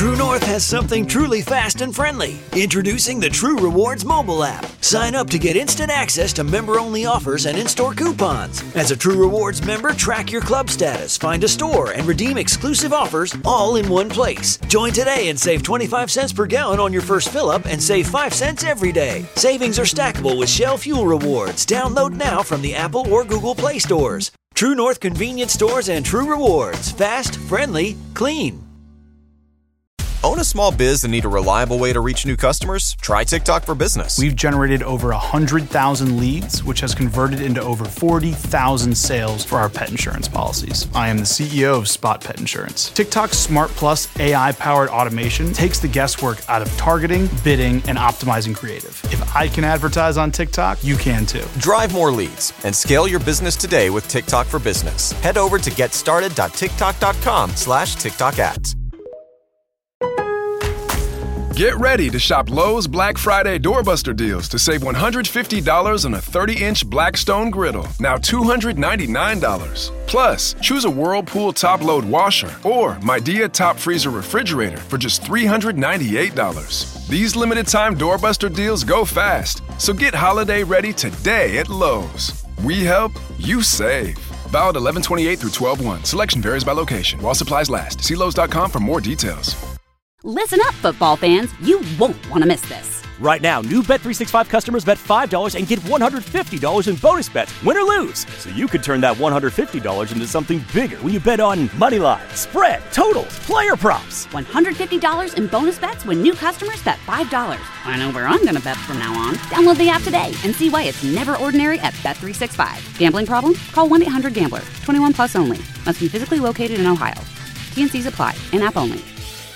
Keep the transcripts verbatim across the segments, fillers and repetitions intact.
True North has something truly fast and friendly. Introducing the True Rewards mobile app. Sign up to get instant access to member-only offers and in-store coupons. As a True Rewards member, track your club status, find a store, and redeem exclusive offers all in one place. Join today and save twenty-five cents per gallon on your first fill-up and save five cents every day. Savings are stackable with Shell Fuel Rewards. Download now from the Apple or Google Play stores. True North Convenience Stores and True Rewards. Fast, friendly, clean. Own a small biz and need a reliable way to reach new customers? Try TikTok for Business. We've generated over one hundred thousand leads, which has converted into over forty thousand sales for our pet insurance policies. I am the C E O of Spot Pet Insurance. TikTok's Smart Plus A I-powered automation takes the guesswork out of targeting, bidding, and optimizing creative. If I can advertise on TikTok, you can too. Drive more leads and scale your business today with TikTok for Business. Head over to getstarted.tiktok.com slash TikTok ads. Get ready to shop Lowe's Black Friday Doorbuster deals to save one hundred fifty dollars on a thirty-inch Blackstone griddle, now two hundred ninety-nine dollars. Plus, choose a Whirlpool top-load washer or Midea top freezer refrigerator for just three hundred ninety-eight dollars. These limited-time Doorbuster deals go fast, so get holiday ready today at Lowe's. We help, you save. Valid eleven twenty-eight through twelve one. Selection varies by location. While supplies last. See Lowe's dot com for more details. Listen up, football fans. You won't want to miss this. Right now, new Bet three sixty-five customers bet five dollars and get one hundred fifty dollars in bonus bets, win or lose. So you could turn that one hundred fifty dollars into something bigger when you bet on money line, spread, totals, player props. one hundred fifty dollars in bonus bets when new customers bet five dollars. I know where I'm going to bet from now on. Download the app today and see why it's never ordinary at Bet three sixty-five. Gambling problem? Call one eight hundred gambler. twenty-one plus only. Must be physically located in Ohio. T and C's apply. In-app only.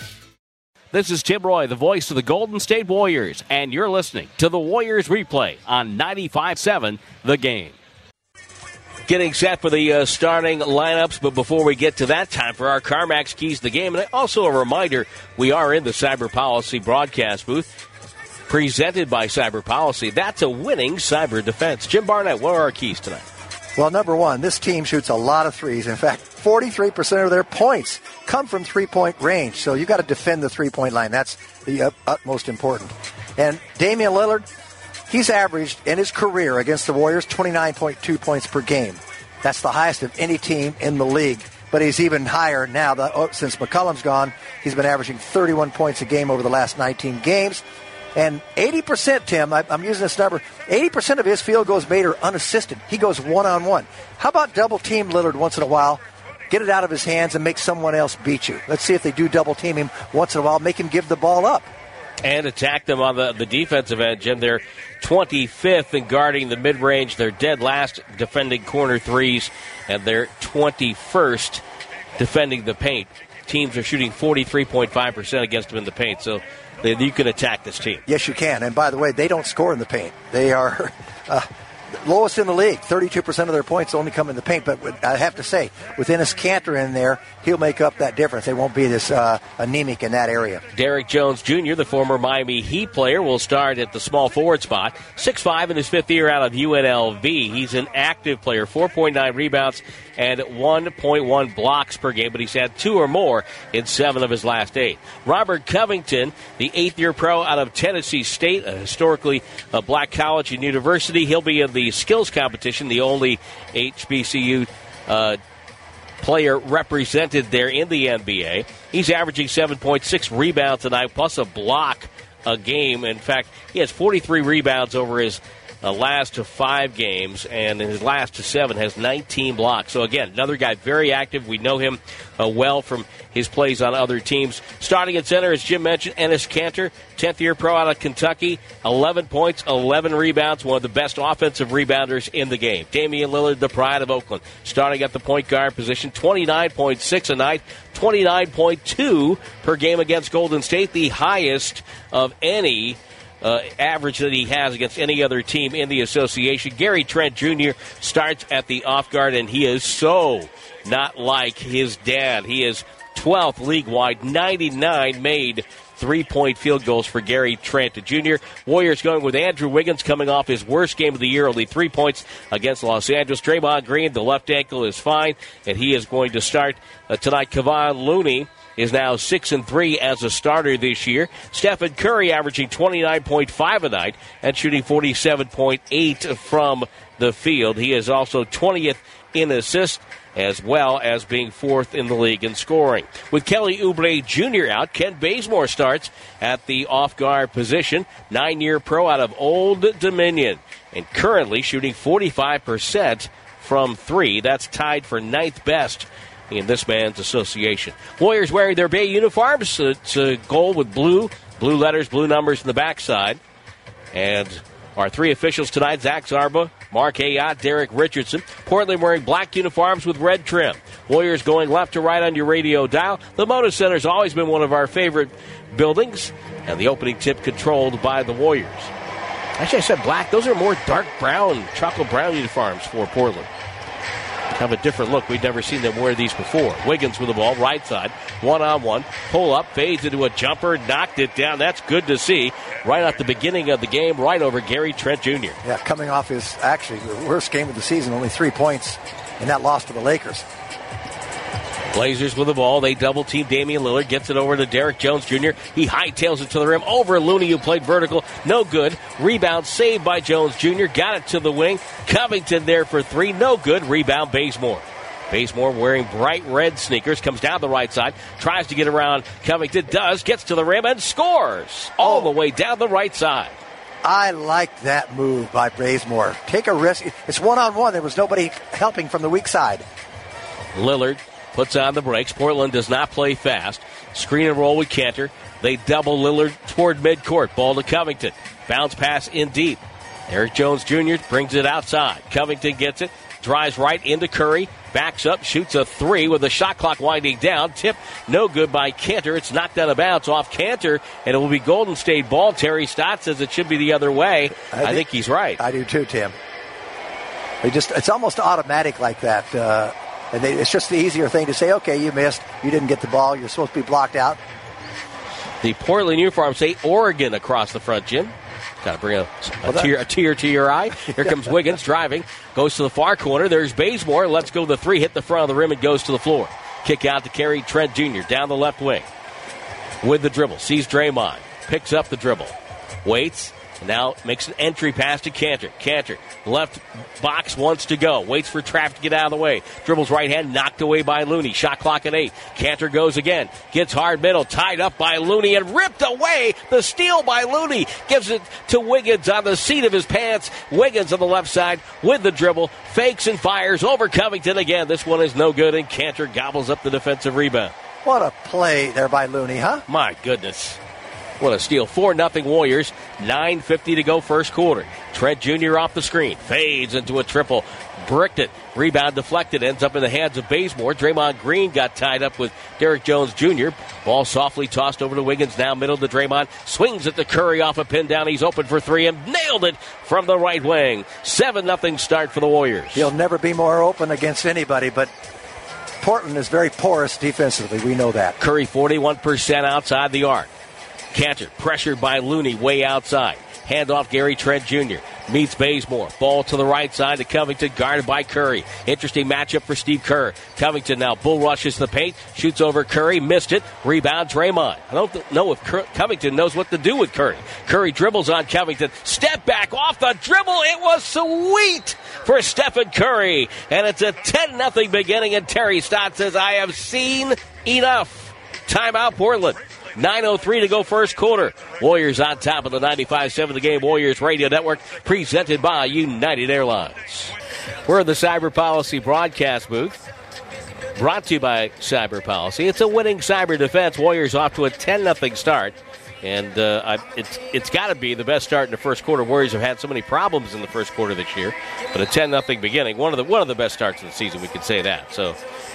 This is Tim Roy, the voice of the Golden State Warriors, and you're listening to the Warriors Replay on ninety-five point seven The Game. Getting set for the uh, starting lineups, but before we get to that, time for our CarMax Keys to the Game. And also a reminder, we are in the Cyber Policy broadcast booth, presented by Cyber Policy. That's a winning cyber defense. Jim Barnett, what are our keys tonight? Well, number one, this team shoots a lot of threes. In fact, forty-three percent of their points come from three-point range. So you got to defend the three-point line. That's the uh, utmost important. And Damian Lillard, he's averaged in his career against the Warriors twenty-nine point two points per game. That's the highest of any team in the league. But he's even higher now. That, oh, since McCollum's gone, he's been averaging thirty-one points a game over the last nineteen games. And eighty percent, Tim, I'm using this number, eighty percent of his field goals made are unassisted. He goes one-on-one. How about double-team Lillard once in a while? Get it out of his hands and make someone else beat you. Let's see if they do double-team him once in a while. Make him give the ball up. And attack them on the, the defensive end, Jim. They're twenty-fifth in guarding the mid-range. They're dead last defending corner threes, and they're twenty-first defending the paint. Teams are shooting forty-three point five percent against them in the paint, so you can attack this team. Yes, you can. And by the way, they don't score in the paint. They are uh, lowest in the league. thirty-two percent of their points only come in the paint. But I have to say, with Enes Kanter in there, he'll make up that difference. They won't be this uh, anemic in that area. Derek Jones Junior, the former Miami Heat player, will start at the small forward spot. six five in his fifth year out of U N L V. He's an active player, four point nine rebounds and one point one blocks per game, but he's had two or more in seven of his last eight. Robert Covington, the eighth-year pro out of Tennessee State, a historically a black college and university. He'll be in the skills competition, the only H B C U uh, player represented there in the N B A. He's averaging seven point six rebounds a night, plus a block a game. In fact, he has forty-three rebounds over his Uh, last to five games, and in his last to seven has nineteen blocks. So again, another guy very active. We know him uh, well from his plays on other teams. Starting at center, as Jim mentioned, Enes Kanter, tenth-year pro out of Kentucky, eleven points, eleven rebounds, one of the best offensive rebounders in the game. Damian Lillard, the pride of Oakland, starting at the point guard position, twenty-nine point six a night, twenty-nine point two per game against Golden State, the highest of any Uh, average that he has against any other team in the association. Gary Trent Junior starts at the off guard, and he is so not like his dad. He is twelfth league-wide, ninety-nine made three-point field goals for Gary Trent Junior Warriors going with Andrew Wiggins coming off his worst game of the year, only three points against Los Angeles. Draymond Green, the left ankle is fine, and he is going to start uh, tonight. Kevon Looney is now six and three as a starter this year. Stephen Curry averaging twenty-nine point five a night and shooting forty-seven point eight from the field. He is also twentieth in assists, as well as being fourth in the league in scoring. With Kelly Oubre Junior out, Ken Bazemore starts at the off-guard position, nine-year pro out of Old Dominion, and currently shooting forty-five percent from three. That's tied for ninth best in this man's association. Warriors wearing their Bay uniforms. It's a gold with blue, blue letters, blue numbers in the backside. And our three officials tonight, Zach Zarba, Mark Ayotte, Derek Richardson. Portland wearing black uniforms with red trim. Warriors going left to right on your radio dial. The Moda Center's always been one of our favorite buildings, and the opening tip controlled by the Warriors. Actually, I said black. Those are more dark brown, chocolate brown uniforms for Portland. Have a different look. We've never seen them wear these before. Wiggins with the ball, right side, one-on-one, pull up, fades into a jumper, knocked it down. That's good to see. Right at the beginning of the game, right over Gary Trent Junior Yeah, coming off his, actually, the worst game of the season, only three points, and that loss to the Lakers. Blazers with the ball. They double-team Damian Lillard. Gets it over to Derek Jones Junior He hightails it to the rim. Over Looney, who played vertical. No good. Rebound saved by Jones Junior Got it to the wing. Covington there for three. No good. Rebound Bazemore. Bazemore wearing bright red sneakers. Comes down the right side. Tries to get around Covington. Does. Gets to the rim and scores. All the way down the right side. I like that move by Bazemore. Take a risk. It's one-on-one. There was nobody helping from the weak side. Lillard puts on the brakes. Portland does not play fast. Screen and roll with Cantor. They double Lillard toward midcourt. Ball to Covington. Bounce pass in deep. Eric Jones Junior brings it outside. Covington gets it. Drives right into Curry. Backs up. Shoots a three with the shot clock winding down. Tip no good by Cantor. It's knocked out of bounds off Cantor, and it will be Golden State ball. Terry Stott says it should be the other way. I, I think, think he's right. I do too, Tim. They just, it's almost automatic like that. Uh, And they, it's just the easier thing to say, okay, you missed. You didn't get the ball. You're supposed to be blocked out. The Portland uniforms say Oregon across the front, Jim. Got to bring a, a, well, tear, a tear to your eye. Here comes Wiggins driving. Goes to the far corner. There's Bazemore. Let's go the three. Hit the front of the rim and goes to the floor. Kick out to Gary Trent Junior Down the left wing. With the dribble. Sees Draymond. Picks up the dribble. Waits. Now makes an entry pass to Cantor. Cantor, left box, wants to go. Waits for Trapp to get out of the way. Dribbles right hand, knocked away by Looney. Shot clock at eight. Cantor goes again. Gets hard middle, tied up by Looney and ripped away. The steal by Looney. Gives it to Wiggins on the seat of his pants. Wiggins on the left side with the dribble. Fakes and fires over Covington again. This one is no good, and Cantor gobbles up the defensive rebound. What a play there by Looney, huh? My goodness. What a steal. four nothing Warriors. nine fifty to go first quarter. Trent Junior off the screen. Fades into a triple. Bricked it. Rebound deflected. Ends up in the hands of Bazemore. Draymond Green got tied up with Derek Jones Junior Ball softly tossed over to Wiggins. Now middle to Draymond. Swings it to Curry off a pin down. He's open for three and nailed it from the right wing. seven nothing start for the Warriors. He'll never be more open against anybody, but Portland is very porous defensively. We know that. Curry forty-one percent outside the arc. Cantor, pressured by Looney, way outside. Hand off Gary Trent Junior Meets Bazemore. Ball to the right side to Covington, guarded by Curry. Interesting matchup for Steve Kerr. Covington now bull rushes the paint, shoots over Curry, missed it. Rebound, Draymond. I don't th- know if Cur- Covington knows what to do with Curry. Curry dribbles on Covington. Step back off the dribble. It was sweet for Stephen Curry. And it's a ten nothing beginning, and Terry Stott says, I have seen enough. Timeout, Portland. nine oh three to go first quarter. Warriors on top of the ninety-five seven The Game Warriors Radio Network, presented by United Airlines. We're in the Cyber Policy broadcast booth, brought to you by Cyber Policy. It's a winning cyber defense. Warriors off to a ten nothing start. And uh, I, it's it's got to be the best start in the first quarter. Warriors have had so many problems in the first quarter this year. But a ten nothing beginning, one of the one of the best starts of the season, we could say that. So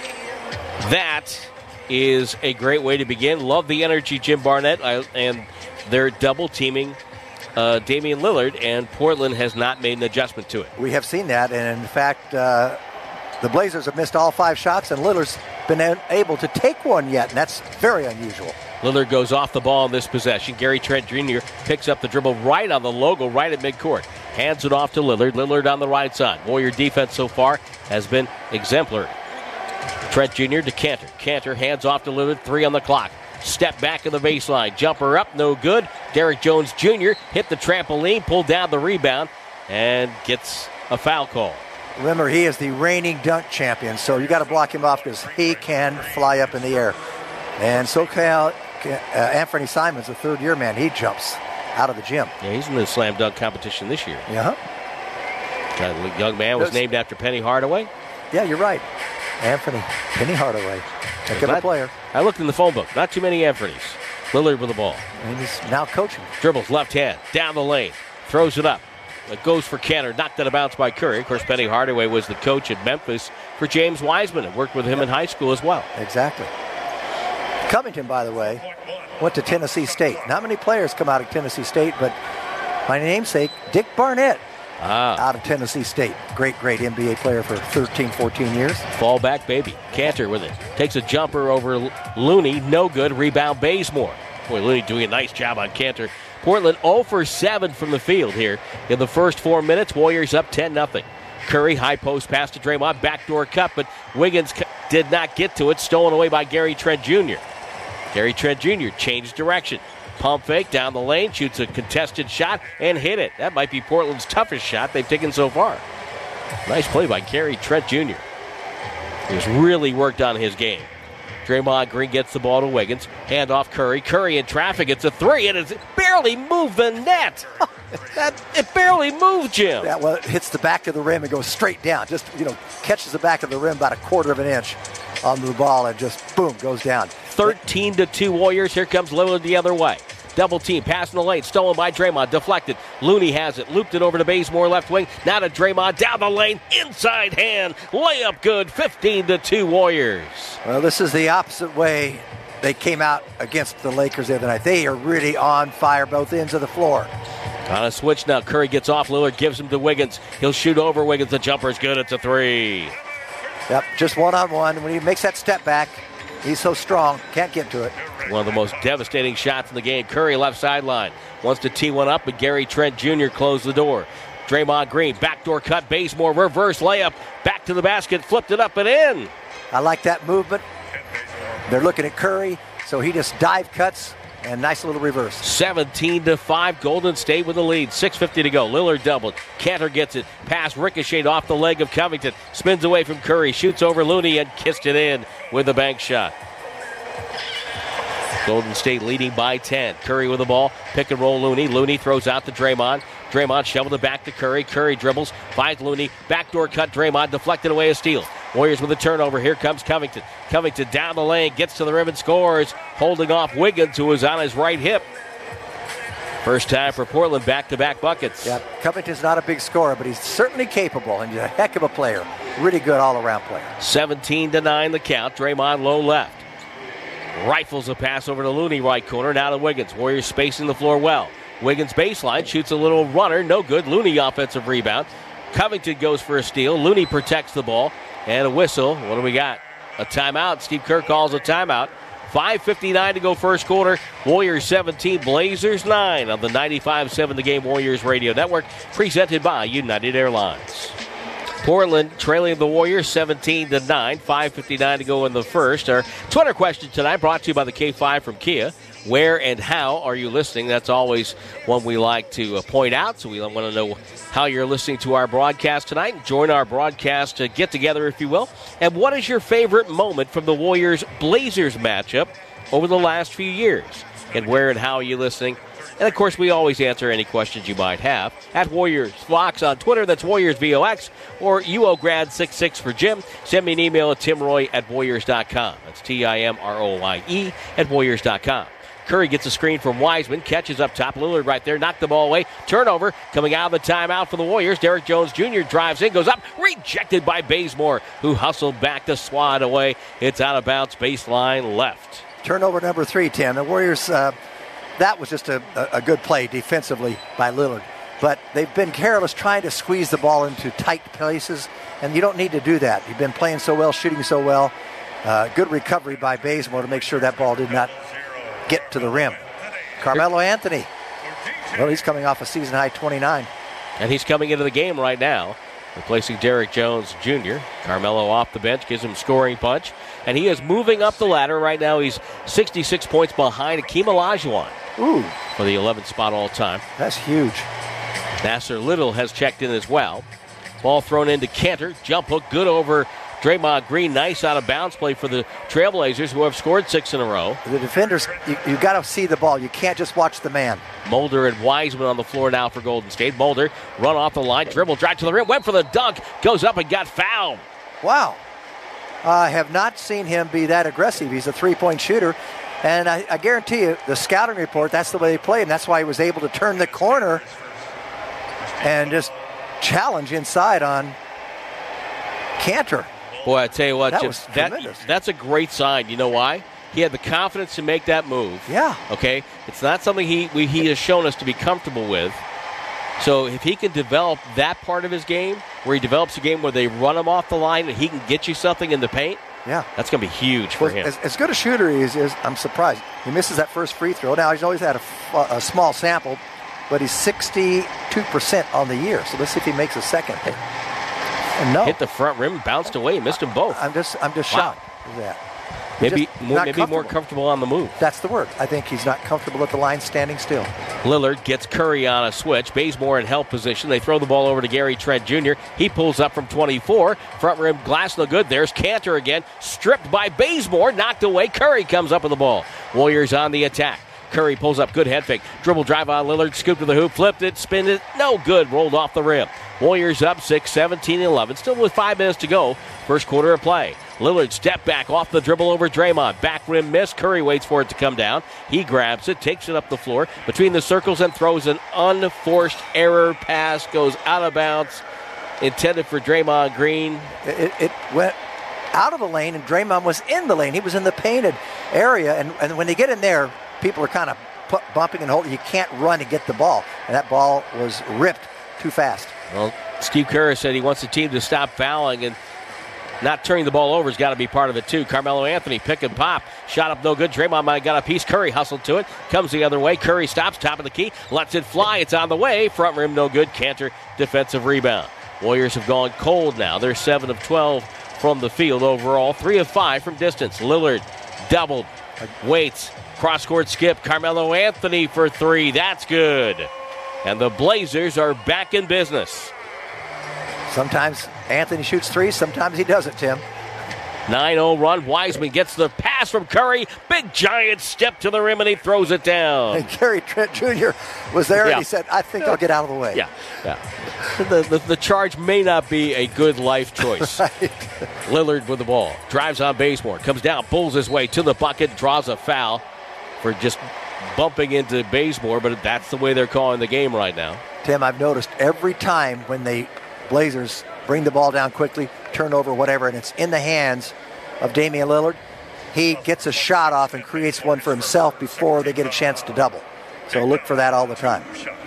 that is a great way to begin. Love the energy, Jim Barnett, I, and they're double-teaming uh, Damian Lillard, and Portland has not made an adjustment to it. We have seen that, and in fact, uh, the Blazers have missed all five shots, and Lillard's been able to take one yet, and that's very unusual. Lillard goes off the ball in this possession. Gary Trent Junior picks up the dribble right on the logo, right at midcourt. Hands it off to Lillard. Lillard on the right side. Warrior defense so far has been exemplary. Trent Junior to Cantor. Cantor hands off to Lillard. Three on the clock. Step back in the baseline. Jumper up, no good. Derek Jones Junior hit the trampoline, pulled down the rebound, and gets a foul call. Remember, he is the reigning dunk champion, so you got to block him off because he can fly up in the air. And so can uh, Anthony Simons, a third-year man. He jumps out of the gym. Yeah, he's in the slam dunk competition this year. Yeah. That young man was named after Penny Hardaway. Yeah, you're right. Anthony Penny Hardaway. Heck of a player. I looked in the phone book. Not too many Anthonys. Lillard with the ball. And he's now coaching. Dribbles left hand. Down the lane. Throws it up. It goes for Cantor. Knocked out of bounds by Curry. Of course, Penny Hardaway was the coach at Memphis for James Wiseman and worked with him yep. in high school as well. Exactly. Covington, by the way, went to Tennessee State. Not many players come out of Tennessee State, but my namesake, Dick Barnett, ah. out of Tennessee State. Great, great N B A player for thirteen, fourteen years. Fall back, baby. Cantor with it. Takes a jumper over Looney. No good. Rebound, Bazemore. Boy, Looney doing a nice job on Cantor. Portland zero for seven from the field here in the first four minutes. Warriors up ten nothing. Curry, high post pass to Draymond. Backdoor cut, but Wiggins did not get to it. Stolen away by Gary Trent Junior Gary Trent Junior changed direction. Pump fake down the lane, shoots a contested shot, and hit it. That might be Portland's toughest shot they've taken so far. Nice play by Gary Trent Junior He's really worked on his game. Draymond Green gets the ball to Wiggins. Hand off Curry. Curry in traffic. It's a three, and it barely moved the net. that, it barely moved, Jim. Yeah, well, it hits the back of the rim and goes straight down. Just, you know, catches the back of the rim about a quarter of an inch on the ball and just, boom, goes down. thirteen to two Warriors. Here comes Lillard the other way. Double team, passing the lane, stolen by Draymond, deflected. Looney has it, looped it over to Bazemore, left wing. Now to Draymond, down the lane, inside hand, layup good, fifteen to two Warriors. Well, this is the opposite way they came out against the Lakers the other night. They are really on fire both ends of the floor. On a switch now, Curry gets off, Lillard gives him to Wiggins. He'll shoot over Wiggins, the jumper is good, it's a three. Yep, just one-on-one. When he makes that step back, he's so strong, can't get to it. One of the most devastating shots in the game. Curry left sideline. Wants to tee one up, but Gary Trent Junior closed the door. Draymond Green, backdoor cut, Bazemore, reverse layup. Back to the basket, flipped it up and in. I like that movement. They're looking at Curry, so he just dive cuts and nice little reverse. seventeen to five, Golden State with the lead. six fifty to go. Lillard doubled. Cantor gets it. Pass ricocheted off the leg of Covington. Spins away from Curry, shoots over Looney and kissed it in with the bank shot. Golden State leading by ten. Curry with the ball. Pick and roll Looney. Looney throws out to Draymond. Draymond shoveled it back to Curry. Curry dribbles. Finds Looney. Backdoor cut. Draymond deflected away a steal. Warriors with a turnover. Here comes Covington. Covington down the lane. Gets to the rim and scores. Holding off Wiggins, who was on his right hip. First time for Portland. Back-to-back buckets. Yeah, Covington's not a big scorer, but he's certainly capable, and he's a heck of a player. Really good all-around player. seventeen to nine the count. Draymond low left. Rifles a pass over to Looney, right corner. Now to Wiggins. Warriors spacing the floor well. Wiggins baseline, shoots a little runner. No good. Looney offensive rebound. Covington goes for a steal. Looney protects the ball. And a whistle. What do we got? A timeout. Steve Kerr calls a timeout. five fifty-nine to go first quarter. Warriors seventeen, Blazers nine on the ninety-five seven The Game Warriors Radio Network. Presented by United Airlines. Portland trailing the Warriors seventeen to nine. five fifty-nine to go in the first. Our Twitter question tonight brought to you by the K five from Kia. Where and how are you listening? That's always one we like to uh, point out. So we want to know how you're listening to our broadcast tonight. Join our broadcast uh, get-together, if you will. And what is your favorite moment from the Warriors-Blazers matchup over the last few years? And where and how are you listening? And, of course, we always answer any questions you might have. At Warriors Vox on Twitter, that's Warriors V O X, or U O Grad sixty-six for Jim. Send me an email at timroy at warriors dot com. That's T I M R O Y E at warriors dot com. Curry gets a screen from Wiseman, catches up top. Lillard right there, knocked the ball away. Turnover coming out of the timeout for the Warriors. Derek Jones Junior drives in, goes up, rejected by Bazemore, who hustled back to swat away. It's out of bounds, baseline left. Turnover number three, Tim. The Warriors, uh, that was just a, a good play defensively by Lillard. But they've been careless trying to squeeze the ball into tight places, and you don't need to do that. You've been playing so well, shooting so well. Uh, good recovery by Bazemore to make sure that ball did not get to the rim. Carmelo Anthony. Well, he's coming off a season-high twenty-nine. And he's coming into the game right now, replacing Derek Jones Junior Carmelo off the bench, gives him scoring punch. And he is moving up the ladder. Right now he's sixty-six points behind Akeem Olajuwon Ooh, for the eleventh spot all time. that's huge. Nasser Little has checked in as well. Ball thrown into Cantor. Jump hook good over Draymond Green. Nice out of bounds play for the Trailblazers, who have scored six in a row. The defenders, you, you got to see the ball. You can't just watch the man. Mulder and Wiseman on the floor now for Golden State. Mulder run off the line, dribble, drive to the rim, went for the dunk, goes up and got fouled. Wow. I have not seen him be that aggressive. He's a three-point shooter. And I, I guarantee you, the scouting report, that's the way they play him. That's why he was able to turn the corner and just challenge inside on Cantor. Boy, I tell you what, That Jim, was that, tremendous. that's a great sign. You know why? He had the confidence to make that move. Yeah. Okay? It's not something he we, he has shown us to be comfortable with. So if he can develop that part of his game, where he develops a game where they run him off the line and he can get you something in the paint, Yeah. that's going to be huge for Well, him. as, as good a shooter he is, is, I'm surprised. He misses that first free throw. Now, he's always had a, f- a small sample, but he's sixty-two percent on the year. So let's see if he makes a second hit. And no. Hit the front rim, bounced away, missed them both. I'm just I'm just Wow. shocked at that. He's Maybe just more, not maybe more comfortable. comfortable on the move. That's the word. I think he's not comfortable at the line standing still. Lillard gets Curry on a switch. Bazemore in help position. They throw the ball over to Gary Trent Junior He pulls up from twenty-four. Front rim glass no good. There's Cantor again. Stripped by Bazemore. Knocked away. Curry comes up with the ball. Warriors on the attack. Curry pulls up. Good head fake. Dribble drive on Lillard. Scoop to the hoop. Flipped it. Spinned it. No good. Rolled off the rim. Warriors up six, seventeen eleven. Still with five minutes to go. First quarter of play. Lillard step back off the dribble over Draymond. Back rim miss. Curry waits for it to come down. He grabs it, takes it up the floor between the circles and throws an unforced error pass. Goes out of bounds. Intended for Draymond Green. It, it, it went out of the lane, and Draymond was in the lane. He was in the painted area, and, and when they get in there, people are kind of pu- bumping and holding. You can't run and get the ball, and that ball was ripped too fast. Well, Steve Kerr said he wants the team to stop fouling, and not turning the ball over has got to be part of it, too. Carmelo Anthony, pick and pop. Shot up no good. Draymond might have got a piece. Curry hustled to it. Comes the other way. Curry stops, top of the key. Lets it fly. It's on the way. Front rim no good. Cantor, defensive rebound. Warriors have gone cold now. They're seven of twelve from the field overall. three of five from distance. Lillard doubled. Waits. Cross-court skip. Carmelo Anthony for three. That's good. And the Blazers are back in business. Sometimes Anthony shoots threes, sometimes he doesn't, Tim. nine oh run. Wiseman gets the pass from Curry. Big giant step to the rim, and he throws it down. And Gary Trent Junior was there, Yeah. and he said, I think I'll get out of the way. Yeah, yeah. The, the, the charge may not be a good life choice. Right. Lillard with the ball. Drives on Bazemore. Comes down, pulls his way to the bucket, draws a foul for just bumping into Bazemore, but that's the way they're calling the game right now. Tim, I've noticed every time when the Blazers bring the ball down quickly, turnover, whatever, and it's in the hands of Damian Lillard, he gets a shot off and creates one for himself before they get a chance to double. So look for that all the time.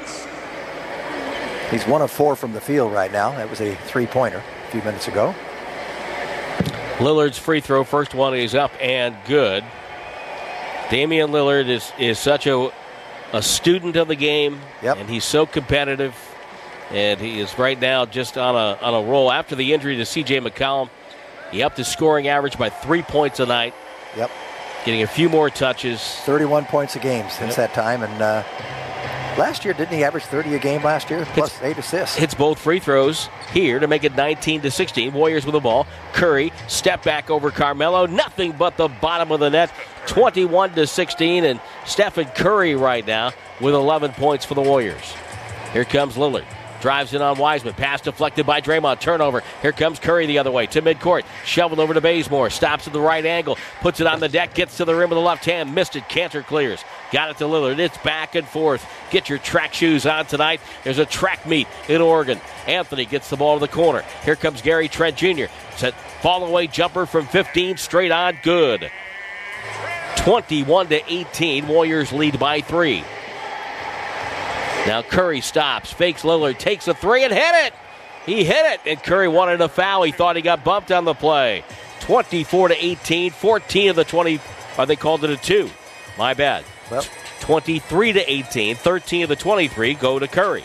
He's one of four from the field right now. That was a three-pointer a few minutes ago. Lillard's free throw, first one is up and good. Damian Lillard is, is such a, a student of the game, Yep. and he's so competitive, and he is right now just on a on a roll. After the injury to C J McCollum, he upped his scoring average by three points a night, Yep. getting a few more touches. thirty-one points a game since that time. And uh, last year, didn't he average thirty a game last year? Plus Hits- eight assists. Hits both free throws here to make it nineteen to sixteen. Warriors with the ball. Curry, step back over Carmelo. Nothing but the bottom of the net. twenty-one to sixteen. And Stephen Curry right now with eleven points for the Warriors. Here comes Lillard. Drives in on Wiseman. Pass deflected by Draymond. Turnover. Here comes Curry the other way to midcourt. Shoveled over to Bazemore. Stops at the right angle. Puts it on the deck. Gets to the rim with the left hand. Missed it. Cantor clears. Got it to Lillard. It's back and forth. Get your track shoes on tonight. There's a track meet in Oregon. Anthony gets the ball to the corner. Here comes Gary Trent Junior Set fall away jumper from fifteen. Straight on. Good. twenty-one to eighteen. Warriors lead by three. Now Curry stops, fakes Lillard, takes a three and hit it. He hit it, and Curry wanted a foul. He thought he got bumped on the play. twenty-four to eighteen. fourteen of the twenty, or they called it a two. My bad. Well. twenty-three to eighteen. thirteen of the twenty-three go to Curry.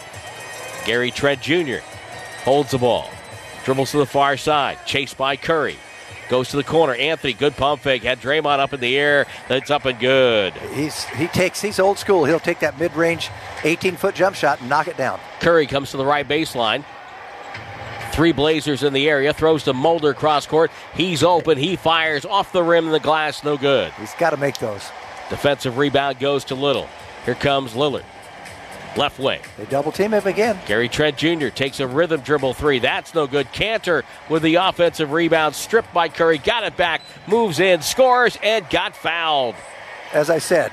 Gary Trent Junior holds the ball. Dribbles to the far side. Chased by Curry. Goes to the corner. Anthony, good pump fake. Had Draymond up in the air. That's up and good. He's he takes he's old school. He'll take that mid-range eighteen-foot jump shot and knock it down. Curry comes to the right baseline. Three Blazers in the area. Throws to Mulder cross court. He's open. He fires off the rim. The glass, no good. He's got to make those. Defensive rebound goes to Little. Here comes Lillard. Left wing. They double team him again. Gary Trent Junior takes a rhythm dribble three. That's no good. Cantor with the offensive rebound. Stripped by Curry. Got it back. Moves in. Scores and got fouled. As I said,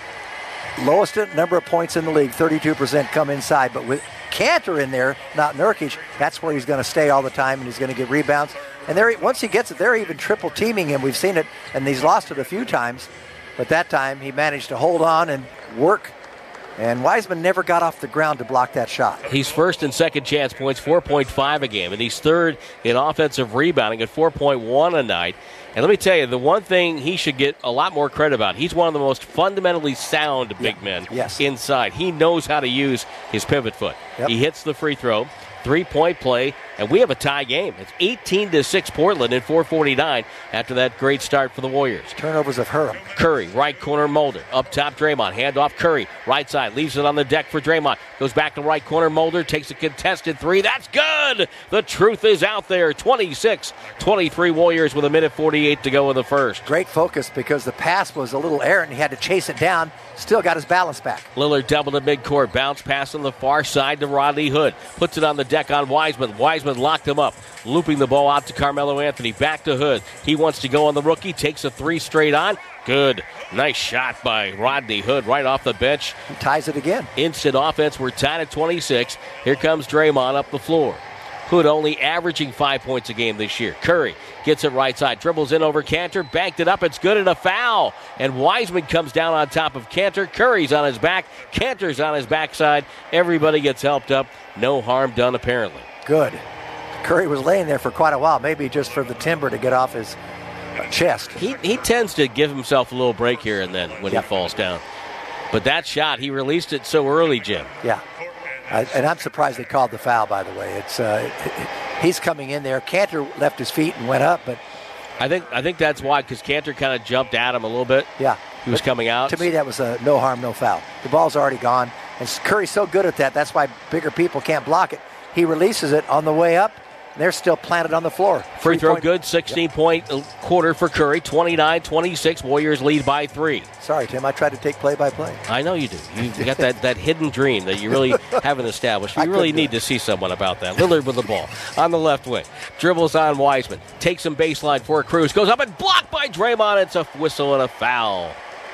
lowest number of points in the league. thirty-two percent come inside. But with Cantor in there, not Nurkic, that's where he's going to stay all the time and he's going to get rebounds. And they're, once he gets it, they're even triple teaming him. We've seen it, and he's lost it a few times. But that time he managed to hold on and work. And Wiseman never got off the ground to block that shot. He's first in second chance points, four point five a game. And he's third in offensive rebounding at four point one a night. And let me tell you, the one thing he should get a lot more credit about, he's one of the most fundamentally sound big yeah. men yes. inside. He knows how to use his pivot foot. Yep. He hits the free throw, three-point play, and we have a tie game. It's eighteen to six Portland in four forty-nine after that great start for the Warriors. Turnovers of Hurm. Curry, right corner Mulder. Up top Draymond. Hand off Curry. Right side. Leaves it on the deck for Draymond. Goes back to right corner Mulder. Takes a contested three. That's good. The truth is out there. twenty-six twenty-three Warriors with a minute forty-eight to go in the first. Great focus because the pass was a little errant. He had to chase it down. Still got his balance back. Lillard doubled at midcourt. Bounce pass on the far side to Rodney Hood. Puts it on the deck on Wiseman. Wiseman locked him up. Looping the ball out to Carmelo Anthony. Back to Hood. He wants to go on the rookie. Takes a three straight on. Good. Nice shot by Rodney Hood right off the bench. He ties it again. Instant offense. We're tied at twenty-six. Here comes Draymond up the floor. Hood only averaging five points a game this year. Curry gets it right side. Dribbles in over Cantor. Banked it up. It's good and a foul. And Wiseman comes down on top of Cantor. Curry's on his back. Cantor's on his backside. Everybody gets helped up. No harm done apparently. Good. Curry was laying there for quite a while. Maybe just for the timber to get off his chest. He he tends to give himself a little break here and then when yep. he falls down. But that shot, he released it so early, Jim. Yeah. Uh, and I'm surprised they called the foul, by the way. It's uh, he's coming in there. Cantor left his feet and went up, but I think I think that's why, because Cantor kind of jumped at him a little bit. Yeah. He was but coming out. To me, that was a no harm, no foul. The ball's already gone. And Curry's so good at that, that's why bigger people can't block it. He releases it on the way up. They're still planted on the floor. Free throw point. good, sixteen-point yep. quarter for Curry, twenty-nine twenty-six. Warriors lead by three. Sorry, Tim, I tried to take play-by-play. I know you do. You got that, that hidden dream that you really haven't established. You really need to see someone about that. Lillard with the ball on the left wing. Dribbles on Wiseman. Takes him baseline for a cruise. Goes up and blocked by Draymond. It's a whistle and a foul.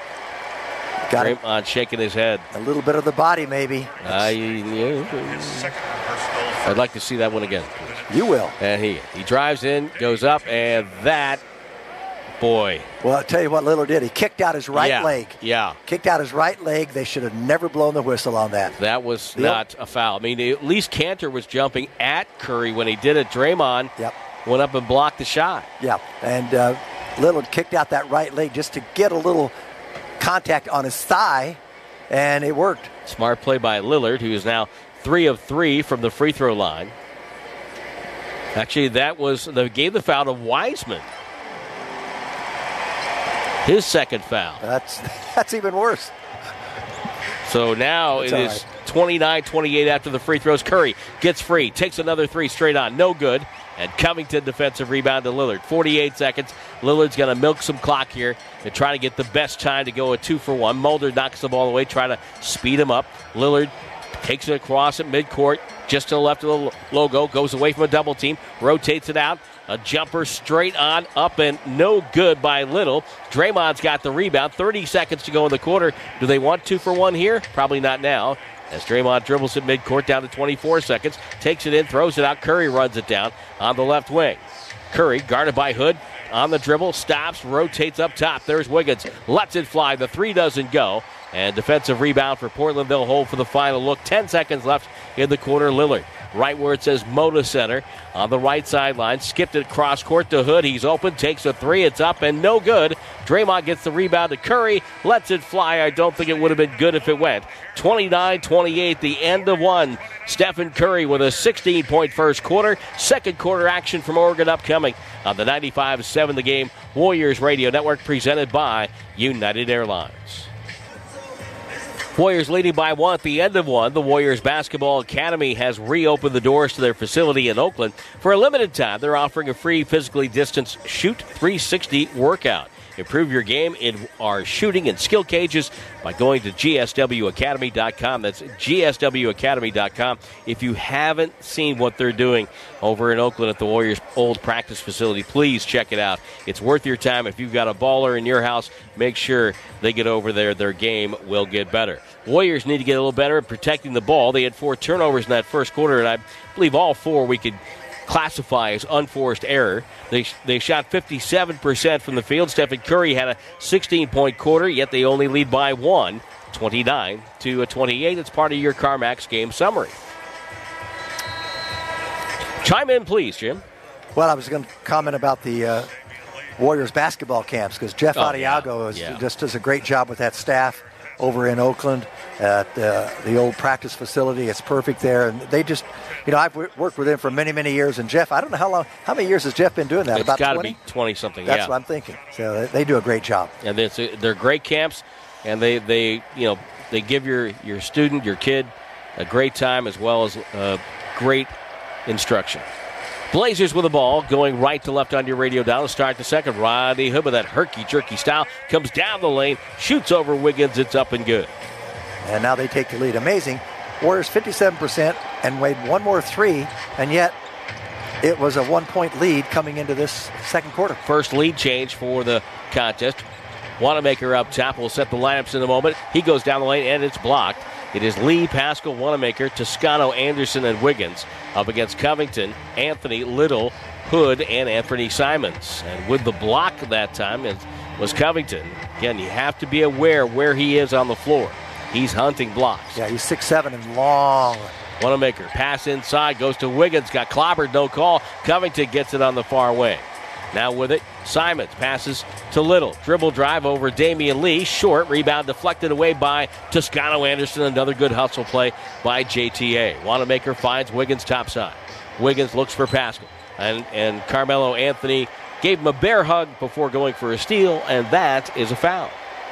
Got Draymond it. shaking his head. A little bit of the body, maybe. Uh, yeah. I'd like to see that one again. You will. And he he drives in, goes up, and that, boy. Well, I'll tell you what Lillard did. He kicked out his right yeah, leg. Yeah. Kicked out his right leg. They should have never blown the whistle on that. That was the not a foul. I mean, at least Cantor was jumping at Curry when he did it. Draymond yep. went up and blocked the shot. Yeah, and uh, Lillard kicked out that right leg just to get a little contact on his thigh, and it worked. Smart play by Lillard, who is now three of three from the free throw line. Actually, that was, they gave the foul to Wiseman. His second foul. That's that's even worse. So now that's it is right. twenty-nine twenty-eight after the free throws. Curry gets free, takes another three straight on. No good. And Covington defensive rebound to Lillard. forty-eight seconds. Lillard's going to milk some clock here and try to get the best time to go a two for one. Mulder knocks the ball away, try to speed him up. Lillard takes it across at midcourt, just to the left of the logo, goes away from a double team, rotates it out. A jumper straight on, up, and no good by Little. Draymond's got the rebound. thirty seconds to go in the quarter. Do they want two for one here? Probably not now. As Draymond dribbles at midcourt down to twenty-four seconds, takes it in, throws it out. Curry runs it down on the left wing. Curry, guarded by Hood, on the dribble, stops, rotates up top. There's Wiggins, lets it fly. The three doesn't go. And defensive rebound for Portland. They'll hold for the final look. Ten seconds left in the quarter. Lillard right where it says Moda Center on the right sideline. Skipped it cross court to Hood. He's open, takes a three. It's up and no good. Draymond gets the rebound to Curry, lets it fly. I don't think it would have been good if it went. twenty-nine twenty-eight, the end of one. Stephen Curry with a sixteen-point first quarter. Second quarter action from Oregon upcoming on the ninety-five seven The Game Warriors Radio Network, presented by United Airlines. Warriors leading by one at the end of one. The Warriors Basketball Academy has reopened the doors to their facility in Oakland. For a limited time, they're offering a free physically distanced Shoot three sixty workout. Improve your game in our shooting and skill cages by going to G S W academy dot com. That's G S W academy dot com. If you haven't seen what they're doing over in Oakland at the Warriors' old practice facility, please check it out. It's worth your time. If you've got a baller in your house, make sure they get over there. Their game will get better. Warriors need to get a little better at protecting the ball. They had four turnovers in that first quarter, and I believe all four we could classify as unforced error. They they shot fifty-seven percent from the field. Stephen Curry had a sixteen-point quarter, yet they only lead by one, twenty-nine to twenty-eight. It's part of your CarMax game summary. Chime in, please, Jim. Well, I was going to comment about the uh, Warriors basketball camps because Jeff oh, Adiago yeah. is, Yeah. just does a great job with that staff over in Oakland at uh, the old practice facility. It's perfect there. And they just, you know, I've w- worked with him for many, many years. And Jeff, I don't know how long, how many years has Jeff been doing that? It's About got to twenty? be twenty-something, That's yeah. what I'm thinking. So they, they do a great job. And it's, they're great camps, and they, they, you know, they give your, your student, your kid, a great time as well as uh, great instruction. Blazers with the ball, going right to left on your radio dial to start the second. Rodney Hood with that herky-jerky style comes down the lane, shoots over Wiggins. It's up and good. And now they take the lead. Amazing. Warriors fifty-seven percent and made one more three, and yet it was a one-point lead coming into this second quarter. First lead change for the contest. Wanamaker up top. We'll set the lineups in a moment. He goes down the lane, and it's blocked. It is Lee, Pascal, Wanamaker, Toscano, Anderson, and Wiggins up against Covington, Anthony, Little, Hood, and Anthony Simons. And with the block that time, it was Covington. Again, you have to be aware where he is on the floor. He's hunting blocks. Yeah, he's six seven and long. Wanamaker, pass inside, goes to Wiggins, got clobbered, no call. Covington gets it on the far wing. Now with it, Simons passes to Little. Dribble drive over Damian Lee. Short, rebound deflected away by Toscano Anderson. Another good hustle play by J T A. Wanamaker finds Wiggins topside. Wiggins looks for Pascal. And, and Carmelo Anthony gave him a bear hug before going for a steal, and that is a foul.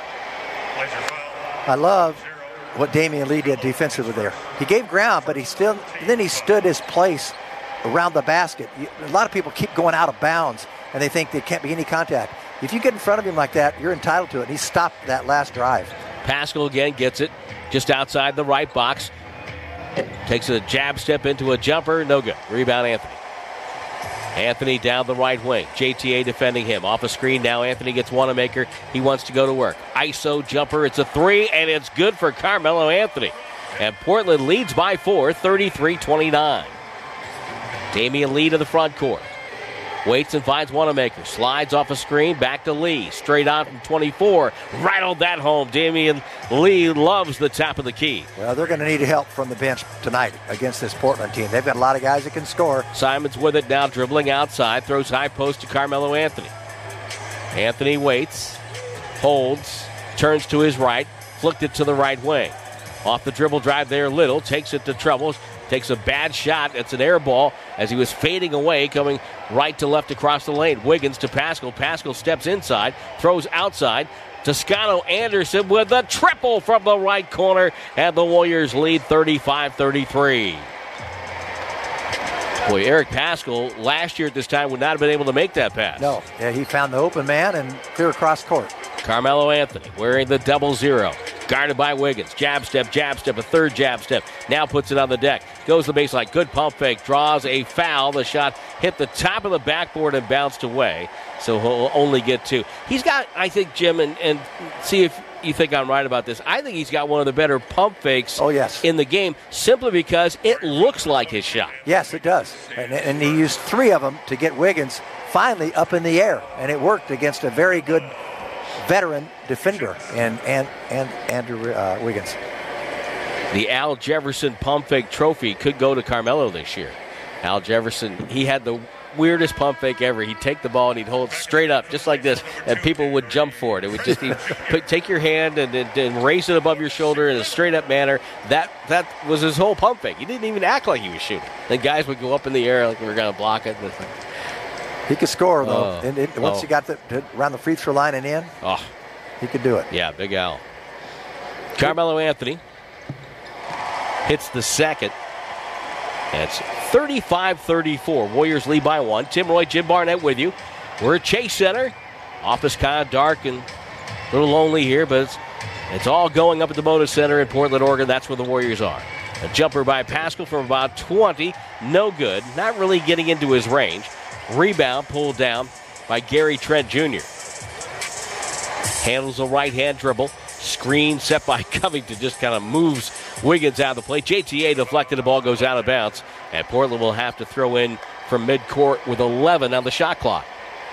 I love what Damian Lee did defensively there. He gave ground, but he still then he stood his place around the basket. A lot of people keep going out of bounds, and they think there can't be any contact. If you get in front of him like that, you're entitled to it. And he stopped that last drive. Pascal again gets it just outside the right box. Takes a jab step into a jumper. No good. Rebound Anthony. Anthony down the right wing. J T A defending him. Off a screen now. Anthony gets Wanamaker. He wants to go to work. I S O jumper. It's a three, and it's good for Carmelo Anthony. And Portland leads by four, thirty-three twenty-nine. Damian Lee to the front court. Waits and finds Wanamaker. Slides off a screen. Back to Lee. Straight on from twenty-four. Rattled that home. Damian Lee loves the top of the key. Well, they're going to need help from the bench tonight against this Portland team. They've got a lot of guys that can score. Simons with it now, dribbling outside. Throws high post to Carmelo Anthony. Anthony waits. Holds. Turns to his right. Flicked it to the right wing. Off the dribble drive there, Little. Takes it to trouble. Takes a bad shot. It's an air ball as he was fading away, coming right to left across the lane. Wiggins to Pascal. Pascal steps inside, throws outside. Toscano Anderson with a triple from the right corner, and the Warriors lead thirty-five thirty-three. Boy, Eric Pascal last year at this time would not have been able to make that pass. No, yeah, he found the open man and clear across court. Carmelo Anthony wearing the double zero. Guarded by Wiggins. Jab step, jab step, a third jab step. Now puts it on the deck. Goes to the baseline. Good pump fake. Draws a foul. The shot hit the top of the backboard and bounced away. So he'll only get two. He's got, I think, Jim, and, and see if you think I'm right about this. I think he's got one of the better pump fakes oh, yes. in the game simply because it looks like his shot. Yes, it does. And, and he used three of them to get Wiggins finally up in the air. And it worked against a very good veteran defender and and and Andrew uh, Wiggins. The Al Jefferson Pump Fake Trophy could go to Carmelo this year. Al Jefferson, he had the weirdest pump fake ever. He'd take the ball and he'd hold it straight up, just like this, and people would jump for it. It would just he'd put, take your hand and, and, and raise it above your shoulder in a straight-up manner. That that was his whole pump fake. He didn't even act like he was shooting. Then guys would go up in the air like we were going to block it. He could score, though. Oh, and it, once oh. he got the, around the free throw line and in, oh. he could do it. Yeah, Big Al. Carmelo Anthony hits the second. That's thirty-five thirty-four. Warriors lead by one. Tim Roy, Jim Barnett with you. We're at Chase Center. Office kind of dark and a little lonely here, but it's, it's all going up at the Moda Center in Portland, Oregon. That's where the Warriors are. A jumper by Pascal from about twenty. No good. Not really getting into his range. Rebound pulled down by Gary Trent Junior Handles a right-hand dribble. Screen set by Covington. Just kind of moves Wiggins out of the play. J T A deflected. The ball goes out of bounds. And Portland will have to throw in from midcourt with eleven on the shot clock.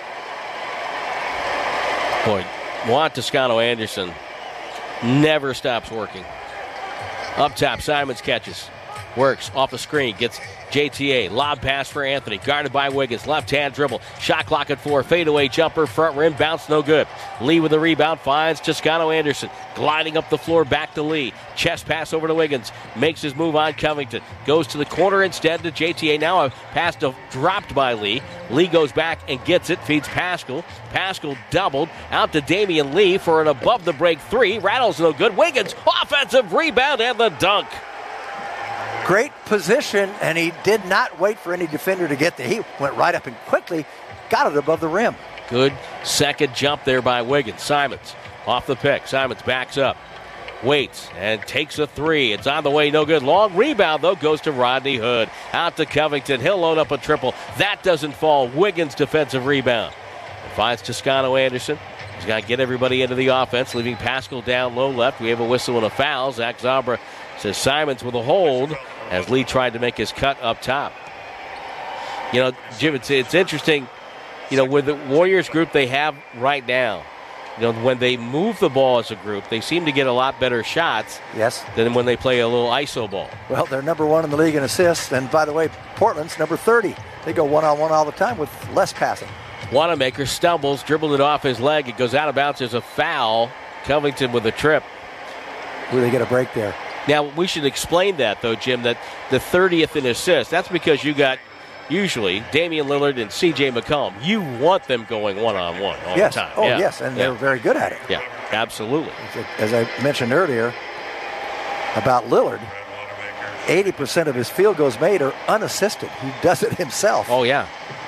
Boy, Juan Toscano Anderson never stops working. Up top, Simons catches. Works off the screen. Gets J T A. Lob pass for Anthony. Guarded by Wiggins. Left-hand dribble. Shot clock at four. Fadeaway jumper. Front rim. Bounce no good. Lee with the rebound. Finds Toscano Anderson. Gliding up the floor. Back to Lee. Chest pass over to Wiggins. Makes his move on Covington. Goes to the corner instead to J T A. Now a pass to, dropped by Lee. Lee goes back and gets it. Feeds Pascal. Pascal doubled. Out to Damian Lee for an above-the-break three. Rattles no good. Wiggins. Offensive rebound and the dunk. Great position, and he did not wait for any defender to get there. He went right up and quickly got it above the rim. Good second jump there by Wiggins. Simons off the pick. Simons backs up, waits, and takes a three. It's on the way, no good. Long rebound, though, goes to Rodney Hood. Out to Covington. He'll load up a triple. That doesn't fall. Wiggins' defensive rebound. Finds Toscano Anderson. He's got to get everybody into the offense, leaving Pascal down low left. We have a whistle and a foul. Zach Zabra says Simons with a hold as Lee tried to make his cut up top. You know, Jim, it's, it's interesting, you know, with the Warriors group they have right now, you know, when they move the ball as a group, they seem to get a lot better shots yes. than when they play a little I S O ball. Well, they're number one in the league in assists, and by the way, Portland's number thirty. They go one-on-one all the time with less passing. Wanamaker stumbles, dribbled it off his leg. It goes out of bounds. There's a foul. Covington with a trip. Will they get a break there? Now, we should explain that, though, Jim, that the thirtieth in assists, that's because you got, usually, Damian Lillard and C J McCollum. You want them going one-on-one all yes. the time. Oh, yeah. yes, and yeah. they're very good at it. Yeah, absolutely. As I mentioned earlier about Lillard, eighty percent of his field goals made are unassisted. He does it himself. Oh, yeah.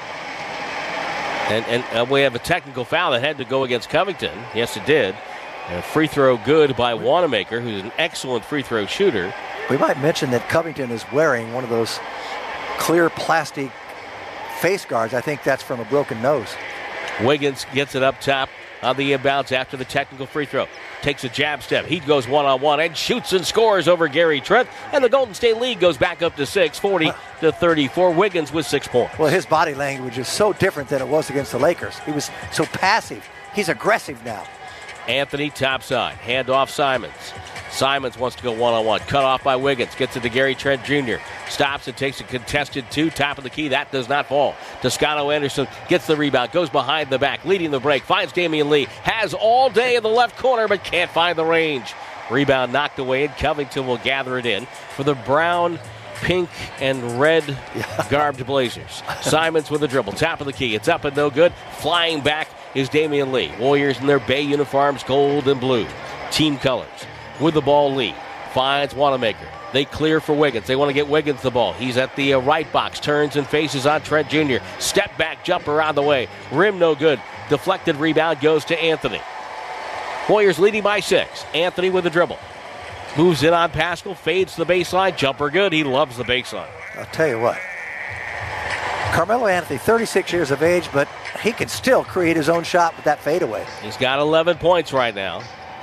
And, and uh, we have a technical foul that had to go against Covington. Yes, it did. And a free throw good by Wanamaker, who's an excellent free throw shooter. We might mention that Covington is wearing one of those clear plastic face guards. I think that's from a broken nose. Wiggins gets it up top on the inbounds after the technical free throw. Takes a jab step. He goes one-on-one and shoots and scores over Gary Trent. And the Golden State lead goes back up to six, forty to thirty-four. Wiggins with six points. Well, his body language is so different than it was against the Lakers. He was so passive. He's aggressive now. Anthony topside. Hand off Simons. Simons wants to go one-on-one. Cut off by Wiggins. Gets it to Gary Trent Junior Stops and takes a contested two. Top of the key. That does not fall. Toscano Anderson gets the rebound. Goes behind the back. Leading the break. Finds Damian Lee. Has all day in the left corner but can't find the range. Rebound knocked away and Covington will gather it in for the brown, pink, and red yeah. garbed Blazers. Simons with a dribble. Top of the key. It's up and no good. Flying back is Damian Lee. Warriors in their Bay uniforms, gold and blue. Team colors. With the ball, Lee finds Wanamaker. They clear for Wiggins. They want to get Wiggins the ball. He's at the uh, right box. Turns and faces on Trent Junior Step back jumper on the way. Rim no good. Deflected rebound goes to Anthony. Warriors leading by six. Anthony with the dribble. Moves in on Pascal. Fades to the baseline. Jumper good. He loves the baseline. I'll tell you what. Carmelo Anthony, thirty-six years of age, but he can still create his own shot with that fadeaway. He's got eleven points right now.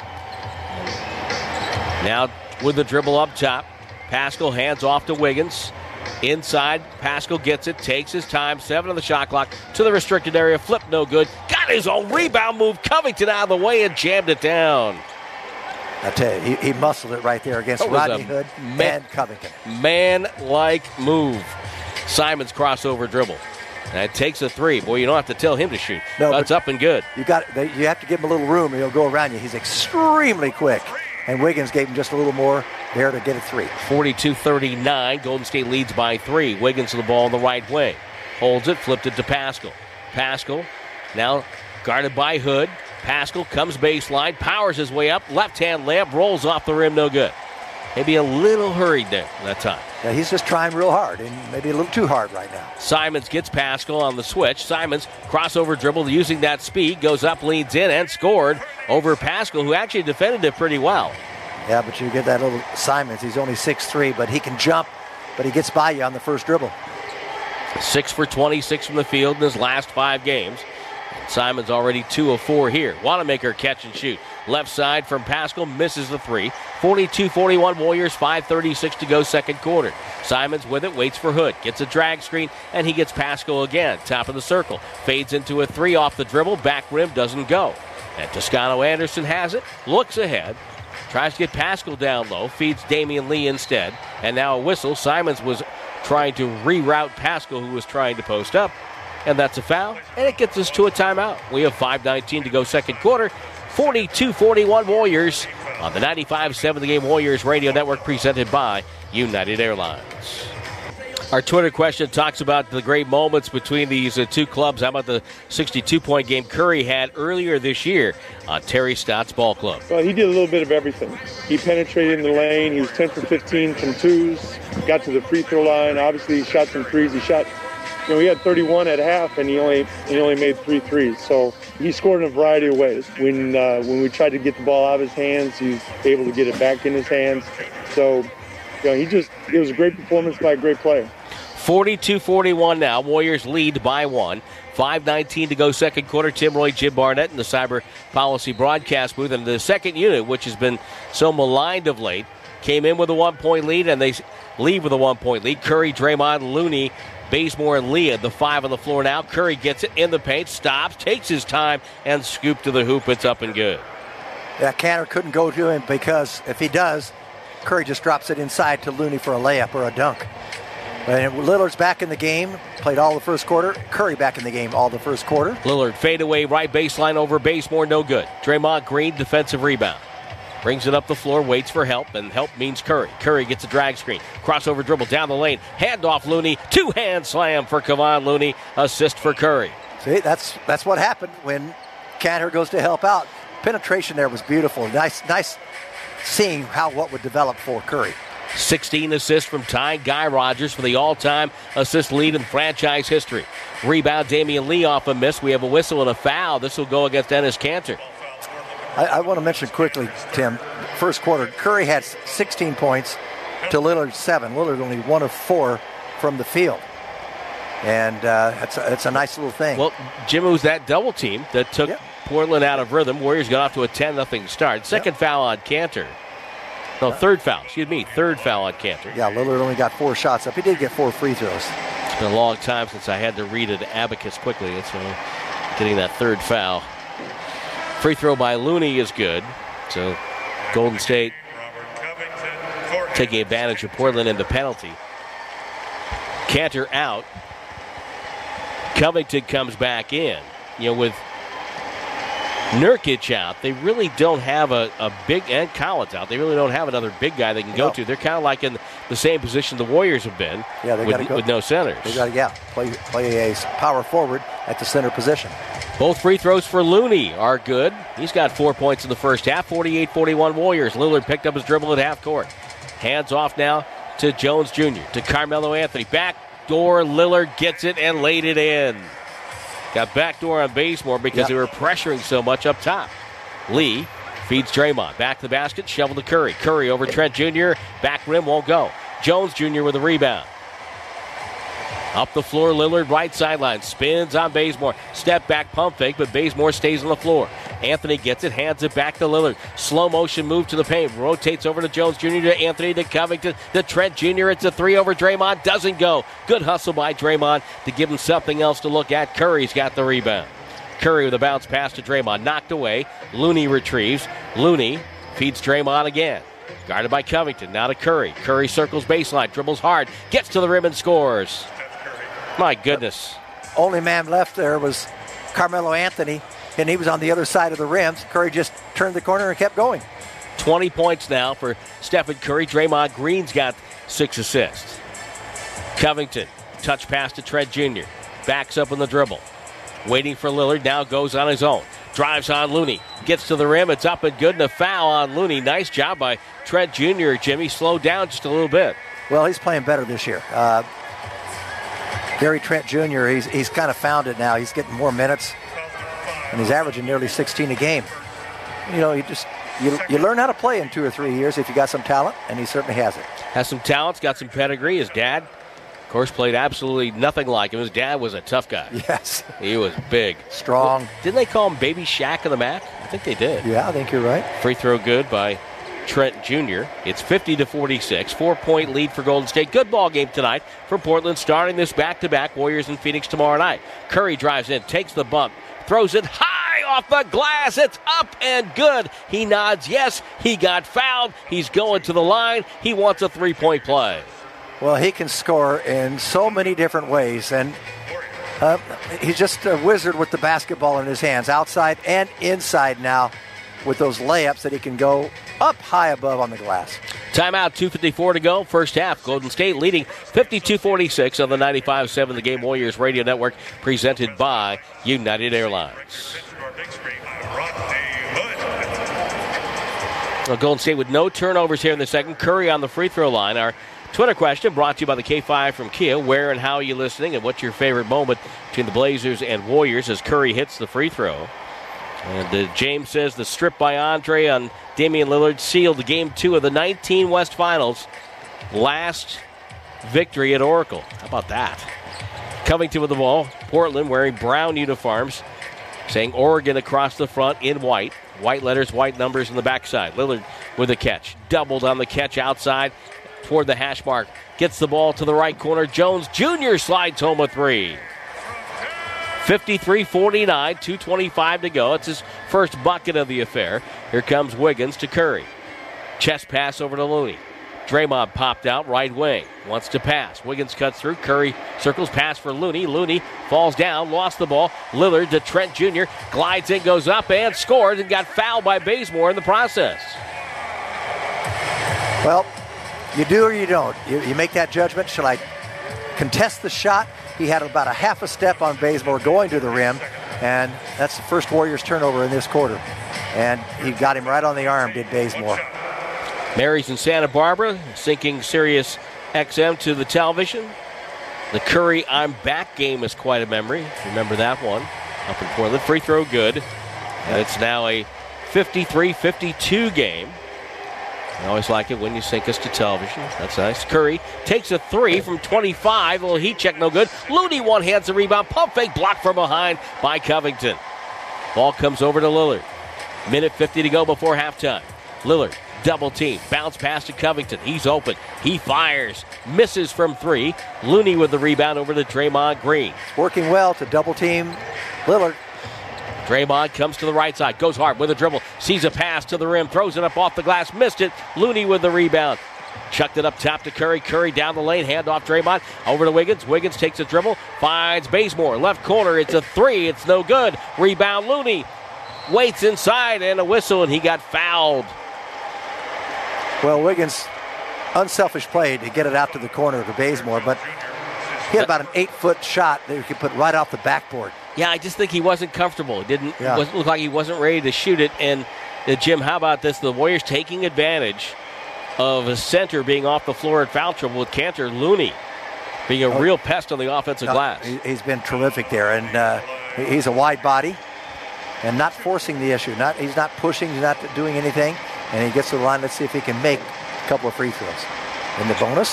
Now with the dribble up top. Pascal hands off to Wiggins. Inside, Pascal gets it, takes his time. Seven on the shot clock to the restricted area. Flip no good. Got his own rebound move. Covington out of the way and jammed it down. I tell you, he, he muscled it right there against Rodney Hood man, and Covington. Man-like move. Simons crossover dribble. And it takes a three. Boy, you don't have to tell him to shoot. No, that's up and good. You got they, you have to give him a little room, and he'll go around you. He's extremely quick. And Wiggins gave him just a little more there to get a three. forty-two thirty-nine. Golden State leads by three. Wiggins to the ball in the right wing. Holds it, flipped it to Pascal. Pascal now guarded by Hood. Pascal comes baseline, powers his way up. Left-hand layup, rolls off the rim, no good. Maybe a little hurried there that time. Yeah, he's just trying real hard, and maybe a little too hard right now. Simons gets Pascal on the switch. Simons, crossover dribble, using that speed, goes up, leads in, and scored over Pascal, who actually defended it pretty well. Yeah, but you get that little Simons. He's only six three, but he can jump, but he gets by you on the first dribble. six for twenty-six from the field in his last five games. Simons already two of four here. Wanamaker catch and shoot. Left side from Pascal, misses the three. forty-two forty-one Warriors, five thirty-six to go second quarter. Simons with it, waits for Hood. Gets a drag screen, and he gets Pascal again. Top of the circle. Fades into a three off the dribble. Back rim doesn't go. And Toscano Anderson has it. Looks ahead. Tries to get Pascal down low. Feeds Damian Lee instead. And now a whistle. Simons was trying to reroute Pascal, who was trying to post up. And that's a foul, and it gets us to a timeout. We have five nineteen to go second quarter. forty-two forty-one Warriors on the ninety-five seven The Game Warriors Radio Network, presented by United Airlines. Our Twitter question talks about the great moments between these uh, two clubs. How about the sixty-two point game Curry had earlier this year on Terry Stott's ball club? Well, he did a little bit of everything. He penetrated in the lane. He was ten for fifteen from twos. Got to the free throw line. Obviously, he shot some threes. He shot... You know, he had thirty-one at half, and he only he only made three threes. So he scored in a variety of ways. When uh, when we tried to get the ball out of his hands, he was able to get it back in his hands. So, you know, he just it was a great performance by a great player. forty-two forty-one now. Warriors lead by one. five nineteen to go second quarter. Tim Roy, Jim Barnett in the Cyber Policy broadcast booth. And the second unit, which has been so maligned of late, came in with a one-point lead, and they leave with a one-point lead. Curry, Draymond, Looney, Bazemore, and Leah, the five on the floor now. Curry gets it in the paint, stops, takes his time, and scoop to the hoop. It's up and good. Yeah, Cantor couldn't go to him because if he does, Curry just drops it inside to Looney for a layup or a dunk. And Lillard's back in the game, played all the first quarter. Curry back in the game all the first quarter. Lillard fade away, right baseline over Bazemore, no good. Draymond Green, defensive rebound. Brings it up the floor, waits for help, and help means Curry. Curry gets a drag screen. Crossover dribble down the lane. Handoff Looney. Two-hand slam for Kevon Looney. Assist for Curry. See, that's that's what happened when Cantor goes to help out. Penetration there was beautiful. Nice, nice seeing how what would develop for Curry. sixteen assists from Ty Guy Rogers for the all-time assist lead in franchise history. Rebound, Damian Lee off a miss. We have a whistle and a foul. This will go against Enes Kanter. I, I want to mention quickly, Tim, first quarter, Curry had sixteen points to Lillard seven. Lillard only one of four from the field. And uh, it's, a, it's a nice little thing. Well, Jim, it was that double team that took yep. Portland out of rhythm. Warriors got off to a ten nothing start. Second yep. foul on Kanter. No, third foul. Excuse me, third foul on Kanter. Yeah, Lillard only got four shots up. He did get four free throws. It's been a long time since I had to read an abacus quickly. That's uh, getting that third foul. Free throw by Looney is good. So Golden State taking advantage of Portland in the penalty. Kanter out. Covington comes back in. You know, with Nurkic out, they really don't have a, a big, and Collins out, they really don't have another big guy they can go no. to. They're kind of like in the same position the Warriors have been yeah, they with, gotta go. with no centers. They got to, yeah, play, play a power forward at the center position. Both free throws for Looney are good. He's got four points in the first half, forty-eight forty-one Warriors. Lillard picked up his dribble at half court. Hands off now to Jones Junior, to Carmelo Anthony. Back door, Lillard gets it and laid it in. Got backdoor on Bazemore because yep. they were pressuring so much up top. Lee feeds Draymond. Back to the basket, shovel to Curry. Curry over Trent Junior Back rim won't go. Jones Junior with a rebound. Up the floor, Lillard, right sideline. Spins on Bazemore. Step back, pump fake, but Bazemore stays on the floor. Anthony gets it, hands it back to Lillard. Slow motion move to the paint. Rotates over to Jones Junior, to Anthony, to Covington, to Trent Junior It's a three over Draymond. Doesn't go. Good hustle by Draymond to give him something else to look at. Curry's got the rebound. Curry with a bounce pass to Draymond. Knocked away. Looney retrieves. Looney Feeds Draymond again. Guarded by Covington. Now to Curry. Curry circles baseline. Dribbles hard. Gets to the rim and scores. My goodness. Only man left there was Carmelo Anthony, and he was on the other side of the rim. Curry just turned the corner and kept going. twenty points now for Stephen Curry. Draymond Green's got six assists. Covington, touch pass to Trent Junior Backs up on the dribble. Waiting for Lillard, now goes on his own. Drives on Looney. Gets to the rim, it's up and good, and a foul on Looney. Nice job by Trent Junior Jimmy, slowed down just a little bit. Well, he's playing better this year. Uh, Gary Trent Junior, he's, he's kind of found it now. He's getting more minutes, and he's averaging nearly sixteen a game. You know, you just you, you learn how to play in two or three years if you got some talent, and he certainly has it. Has some talent, got some pedigree. His dad, of course, played absolutely nothing like him. His dad was a tough guy. Yes. He was big. Strong. Well, didn't they call him Baby Shaq of the M A C? I think they did. Yeah, I think you're right. Free throw good by Trent Junior It's fifty to forty-six. Four-point lead for Golden State. Good ball game tonight for Portland, starting this back-to-back. Warriors in Phoenix tomorrow night. Curry drives in, takes the bump, throws it high off the glass. It's up and good. He nods yes. He got fouled. He's going to the line. He wants a three-point play. Well, he can score in so many different ways, and uh, he's just a wizard with the basketball in his hands, outside and inside now, with those layups that he can go up high above on the glass. Timeout, two fifty-four to go. First half, Golden State leading fifty-two forty-six on the ninety-five seven The Game Warriors Radio Network, presented by United Airlines. Well, Golden State with no turnovers here in the second. Curry on the free throw line. Our Twitter question brought to you by the K five from Kia. Where and how are you listening, and what's your favorite moment between the Blazers and Warriors as Curry hits the free throw? And uh, James says the strip by Andre on Damian Lillard sealed game two of the nineteen West Finals. Last victory at Oracle. How about that? Covington with the ball. Portland wearing brown uniforms, saying Oregon across the front in white. White letters, white numbers on the backside. Lillard with a catch. Doubled on the catch outside toward the hash mark. Gets the ball to the right corner. Jones Junior slides home a three. fifty-three forty-nine, two twenty-five to go. It's his first bucket of the affair. Here comes Wiggins to Curry. Chest pass over to Looney. Draymond popped out right wing. Wants to pass. Wiggins cuts through. Curry circles pass for Looney. Looney falls down, lost the ball. Lillard to Trent Junior Glides in, goes up, and scores, and got fouled by Bazemore in the process. Well, you do or you don't. You, you make that judgment. Shall I contest the shot? He had about a half a step on Bazemore going to the rim, and that's the first Warriors turnover in this quarter. And he got him right on the arm, did Bazemore. Mary's in Santa Barbara, syncing Sirius X M to the television. The Curry I'm Back game is quite a memory. Remember that one up in Portland. Free throw good. And it's now a fifty-three fifty-two game. I always like it when you sync us to television. That's nice. Curry takes a three from twenty-five. A little heat check, no good. Looney one-hands the rebound. Pump fake blocked from behind by Covington. Ball comes over to Lillard. Minute fifty to go before halftime. Lillard, double team. Bounce pass to Covington. He's open. He fires. Misses from three. Looney with the rebound over to Draymond Green. Working well to double team Lillard. Draymond comes to the right side, goes hard with a dribble, sees a pass to the rim, throws it up off the glass, missed it. Looney with the rebound. Chucked it up top to Curry. Curry down the lane, hand off Draymond. Over to Wiggins. Wiggins takes a dribble, finds Bazemore. Left corner, it's a three, it's no good. Rebound Looney. Waits inside and a whistle, and he got fouled. Well, Wiggins, unselfish play to get it out to the corner to Bazemore, but he had about an eight-foot shot that he could put right off the backboard. Yeah, I just think he wasn't comfortable. It didn't yeah. wasn't look like he wasn't ready to shoot it. And uh, Jim, how about this? The Warriors taking advantage of a center being off the floor at foul trouble with Cantor. Looney being a oh, real pest on the offensive no, glass. He's been terrific there, and uh, he's a wide body and not forcing the issue. Not he's not pushing, he's not doing anything, and he gets to the line. Let's see if he can make a couple of free throws. In the bonus.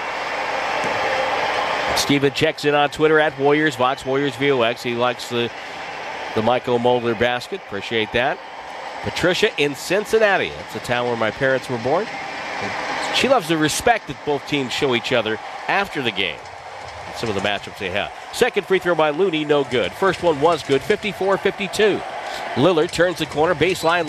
Steven checks in on Twitter at Warriors, Vox Warriors V O X. He likes the, the Michael Mulder basket. Appreciate that. Patricia in Cincinnati. That's the town where my parents were born. And she loves the respect that both teams show each other after the game. Some of the matchups they have. Second free throw by Looney, no good. First one was good, fifty-four fifty-two. Lillard turns the corner, baseline left.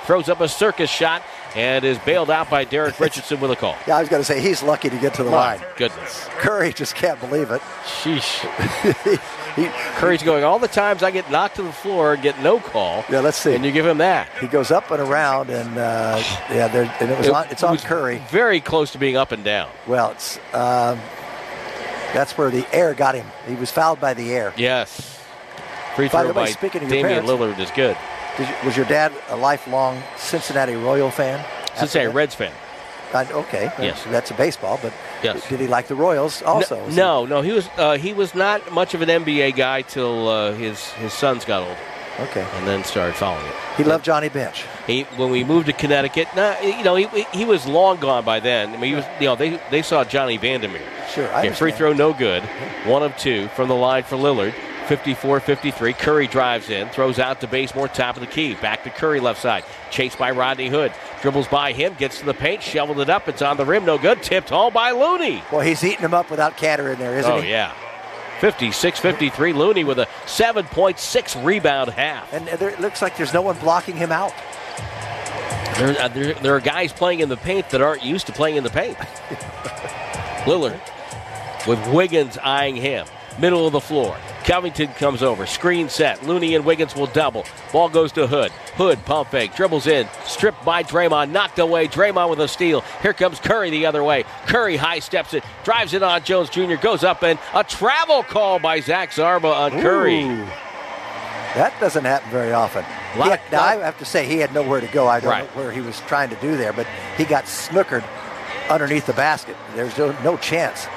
throws up a circus shot and is bailed out by Derek Richardson with a call. Yeah, I was going to say, he's lucky to get to the My line. goodness. Curry just can't believe it. Sheesh. he, Curry's going, all the times I get knocked to the floor and get no call. Yeah, let's see. And you give him that. He goes up and around, and uh, yeah, there, and it was it, on, it's it on was Curry. Very close to being up and down. Well, it's um, that's where the air got him. He was fouled by the air. Yes. Free By throw the way, by speaking of your Damian parents, Lillard is good. Did you, was your dad a lifelong Cincinnati Royal fan? Cincinnati Reds fan. Uh, okay. Yes. That's a baseball, but yes. Did he like the Royals also? No, no, no, he was uh, he was not much of an N B A guy till uh, his his sons got older. Okay. And then started following it. He loved Johnny Bench. He when we moved to Connecticut, nah, you know, he he was long gone by then. I mean, he was you know they they saw Johnny Vandermeer. Sure. I okay, free throw no good. One of two from the line for Lillard. fifty-four fifty-three. Curry drives in, throws out to Bazemore, top of the key. Back to Curry, left side. Chased by Rodney Hood. Dribbles by him, gets to the paint, shoveled it up. It's on the rim, no good. Tipped home by Looney. Well, he's eating him up without Cantor in there, isn't oh, he? Oh, yeah. fifty-six fifty-three. Looney with a seven point six rebound half. And there, it looks like there's no one blocking him out. There, uh, there, there are guys playing in the paint that aren't used to playing in the paint. Lillard with Wiggins eyeing him. Middle of the floor. Covington comes over. Screen set. Looney and Wiggins will double. Ball goes to Hood. Hood, pump fake. Dribbles in. Stripped by Draymond. Knocked away. Draymond with a steal. Here comes Curry the other way. Curry high steps it. Drives it on Jones Junior Goes up and a travel call by Zach Zarba on Ooh. Curry. That doesn't happen very often. He had, now, I have to say, he had nowhere to go. I don't right. know where he was trying to do there, but he got snookered underneath the basket. There's no, no chance.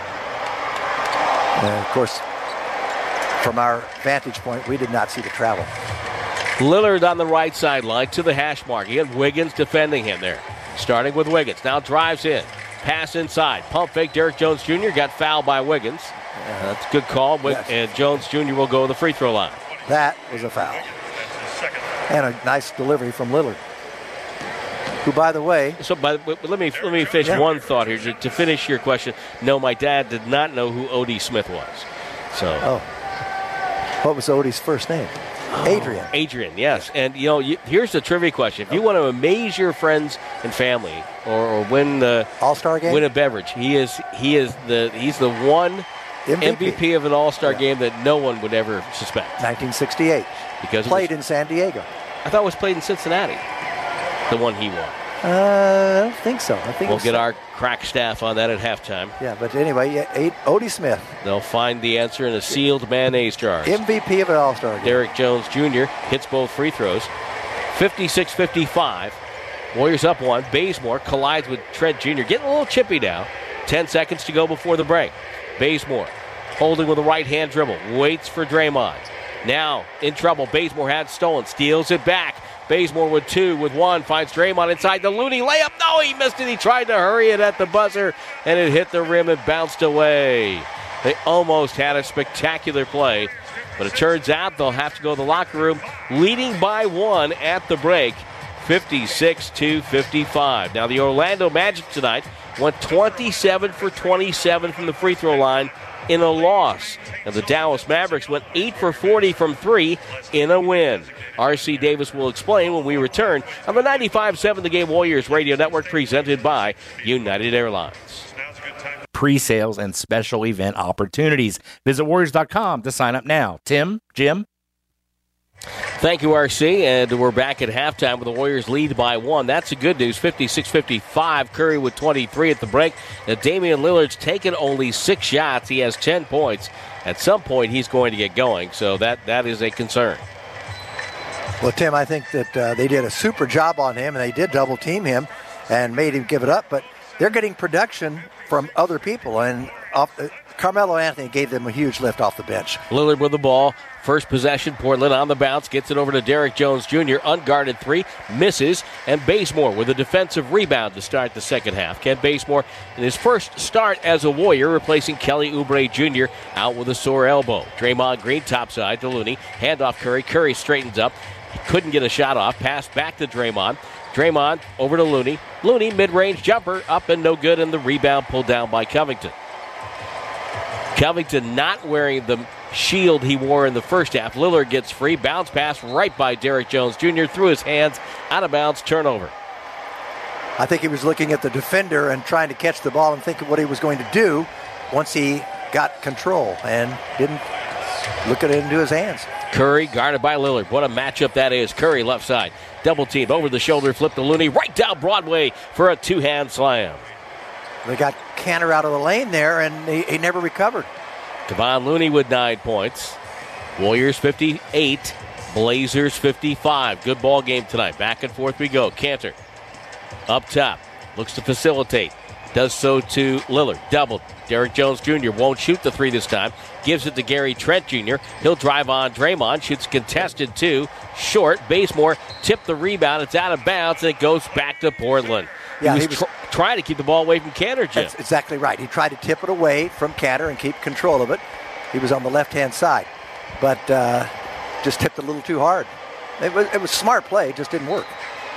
And, of course, from our vantage point, we did not see the travel. Lillard on the right sideline to the hash mark. He had Wiggins defending him there. Starting with Wiggins. Now drives in. Pass inside. Pump fake. Derek Jones Junior got fouled by Wiggins. Uh, that's a good call. Yes. And Jones Junior will go to the free throw line. That was a foul. And a nice delivery from Lillard. Who, by the way... So, by, let me let me finish yeah. one thought here. To, to finish your question, no, my dad did not know who Odie Smith was. So, Oh. What was Odie's first name? Oh, Adrian. Adrian, yes. And, you know, you, here's the trivia question. If you want to amaze your friends and family or, or win the... All-Star game? Win a beverage, he is he is the he's the one M V P, M V P of an All-Star yeah. game that no one would ever suspect. nineteen sixty-eight. Because played was, in San Diego. I thought it was played in Cincinnati. The one he won. Uh, I don't think so. I think we'll get our crack staff on that at halftime. Yeah, but anyway, yeah, eight, Odie Smith. They'll find the answer in a sealed mayonnaise jar. M V P of an All-Star game. Derek Jones Junior hits both free throws. fifty-six fifty-five. Warriors up one. Bazemore collides with Trent Junior Getting a little chippy now. Ten seconds to go before the break. Bazemore holding with a right-hand dribble. Waits for Draymond. Now in trouble. Bazemore had stolen. Steals it back. Bazemore with two, with one, finds Draymond inside the Looney layup. No, he missed it. He tried to hurry it at the buzzer, and it hit the rim and bounced away. They almost had a spectacular play, but it turns out they'll have to go to the locker room leading by one at the break, fifty-six to fifty-five. Now, the Orlando Magic tonight went twenty-seven for twenty-seven from the free throw line in a loss. And the Dallas Mavericks went eight for forty from three in a win. R C Davis will explain when we return on the ninety-five seven The Game Warriors Radio Network, presented by United Airlines. Pre-sales and special event opportunities. Visit Warriors dot com to sign up now. Tim, Jim? Thank you, R C, and we're back at halftime with the Warriors lead by one. That's the good news, fifty-six fifty-five. Curry with twenty-three at the break. Now, Damian Lillard's taken only six shots. He has ten points. At some point, he's going to get going, so that, that is a concern. Well, Tim, I think that uh, they did a super job on him, and they did double-team him and made him give it up, but they're getting production from other people, and off, uh, Carmelo Anthony gave them a huge lift off the bench. Lillard with the ball. First possession, Portland on the bounce, gets it over to Derek Jones Junior Unguarded three, misses, and Bazemore with a defensive rebound to start the second half. Ken Bazemore in his first start as a Warrior, replacing Kelly Oubre Junior out with a sore elbow. Draymond Green topside to Looney. Handoff Curry. Curry straightens up. Couldn't get a shot off. Pass back to Draymond. Draymond over to Looney. Looney, mid-range jumper, up and no good, and the rebound pulled down by Covington. Covington not wearing the shield he wore in the first half. Lillard gets free. Bounce pass right by Derek Jones Junior through his hands. Out of bounds. Turnover. I think he was looking at the defender and trying to catch the ball and thinking what he was going to do once he got control and didn't look at it into his hands. Curry guarded by Lillard. What a matchup that is. Curry left side. Double team over the shoulder. Flip to Looney. Right down Broadway for a two-hand slam. They got Cantor out of the lane there, and he, he never recovered. Kevon Looney with nine points. Warriors fifty-eight. Blazers fifty-five. Good ball game tonight. Back and forth we go. Cantor up top. Looks to facilitate. Does so to Lillard. Doubled. Derek Jones Junior won't shoot the three this time. Gives it to Gary Trent Junior He'll drive on Draymond. Shoots contested two. Short. Bazemore tipped the rebound. It's out of bounds, and it goes back to Portland. Yeah, he was, he was tr- trying to keep the ball away from Cantor, Jim. That's exactly right. He tried to tip it away from Cantor and keep control of it. He was on the left-hand side, but uh, just tipped a little too hard. It was, it was smart play. It just didn't work.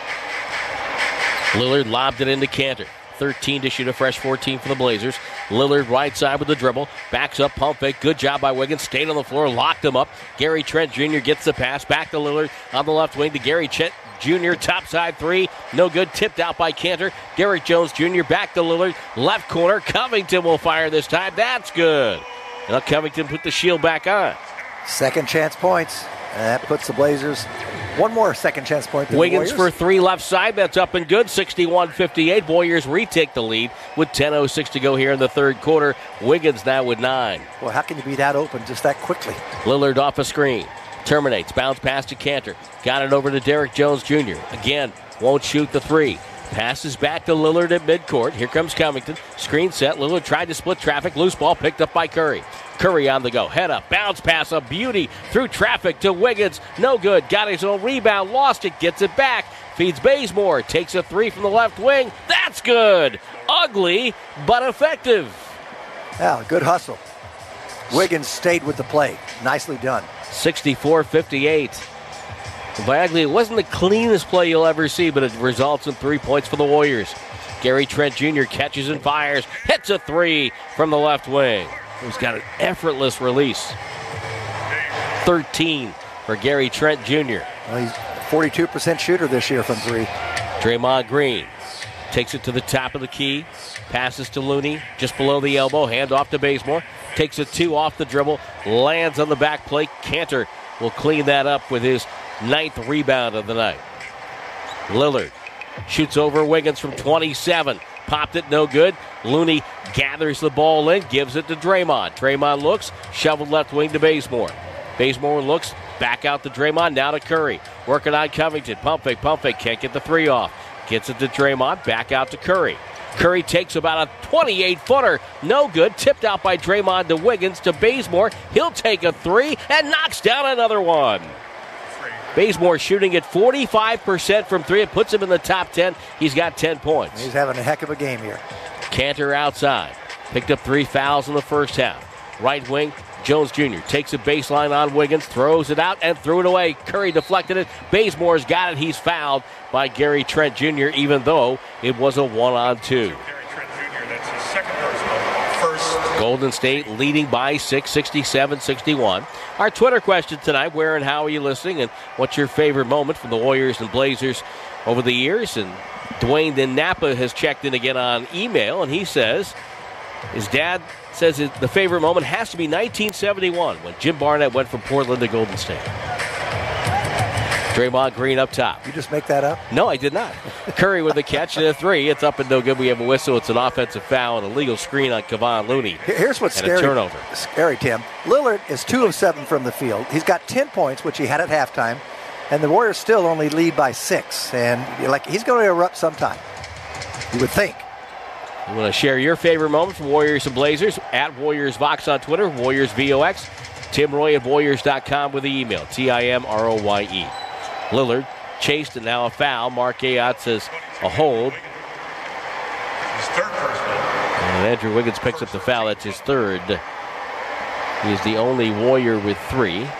Lillard lobbed it into Cantor. thirteen to shoot, a fresh fourteen for the Blazers. Lillard right side with the dribble. Backs up, pump fake. Good job by Wiggins. Stayed on the floor, locked him up. Gary Trent Junior gets the pass. Back to Lillard on the left wing to Gary Trent Junior Top side three. No good. Tipped out by Cantor. Derek Jones Junior back to Lillard. Left corner. Covington will fire this time. That's good. Now Covington put the shield back on. Second chance points. And that puts the Blazers one more second chance point. Wiggins for three left side. That's up and good. sixty-one fifty-eight. Warriors retake the lead with ten oh six to go here in the third quarter. Wiggins now with nine. Well, how can you be that open just that quickly? Lillard off a screen. Terminates. Bounce pass to Cantor. Got it over to Derek Jones Junior Again, won't shoot the three. Passes back to Lillard at midcourt. Here comes Covington. Screen set. Lillard tried to split traffic. Loose ball picked up by Curry. Curry on the go. Head up. Bounce pass. A beauty through traffic to Wiggins. No good. Got his own rebound. Lost it. Gets it back. Feeds Bazemore. Takes a three from the left wing. That's good. Ugly, but effective. Yeah, good hustle. Wiggins stayed with the play. Nicely done. sixty-four fifty-eight. Bagley, it wasn't the cleanest play you'll ever see, but it results in three points for the Warriors. Gary Trent Junior catches and fires, hits a three from the left wing. He's got an effortless release. thirteen for Gary Trent Junior Well, he's a forty-two percent shooter this year from three. Draymond Green takes it to the top of the key, passes to Looney, just below the elbow, hand off to Bazemore, takes a two off the dribble, lands on the back plate. Cantor will clean that up with his ninth rebound of the night. Lillard shoots over Wiggins from twenty-seven. Popped it, no good. Looney gathers the ball in, gives it to Draymond. Draymond looks, shoveled left wing to Bazemore. Bazemore looks, back out to Draymond, now to Curry. Working on Covington, pump fake, pump fake, can't get the three off. Gets it to Draymond, back out to Curry. Curry takes about a twenty-eight footer, no good. Tipped out by Draymond to Wiggins to Bazemore. He'll take a three and knocks down another one. Bazemore shooting at forty-five percent from three. It puts him in the top ten. He's got ten points. He's having a heck of a game here. Cantor outside. Picked up three fouls in the first half. Right wing, Jones Junior takes a baseline on Wiggins, throws it out, and threw it away. Curry deflected it. Bazemore's got it. He's fouled by Gary Trent Junior, even though it was a one-on-two. Golden State leading by six, sixty-seven sixty-one. Our Twitter question tonight, where and how are you listening, and what's your favorite moment from the Warriors and Blazers over the years? And Dwayne in Napa has checked in again on email, and he says his dad says his, the favorite moment has to be nineteen seventy-one when Jim Barnett went from Portland to Golden State. Draymond Green up top. You just make that up? No, I did not. Curry with the catch and a three. It's up and no good. We have a whistle. It's an offensive foul and a legal screen on Kevon Looney. Here's what's and scary. A turnover. Scary, Tim. Lillard is two of seven from the field. He's got ten points, which he had at halftime, and the Warriors still only lead by six. And like he's going to erupt sometime. You would think. You want to share your favorite moment from Warriors and Blazers? At Warriors Vox on Twitter, Warriors V O X. Tim Roy at Warriors dot com with the email. T I M R O Y E. Lillard chased and now a foul. Mark Ayotte says a hold. His third personal. And Andrew Wiggins picks up the foul. That's his third. He is the only Warrior with three. And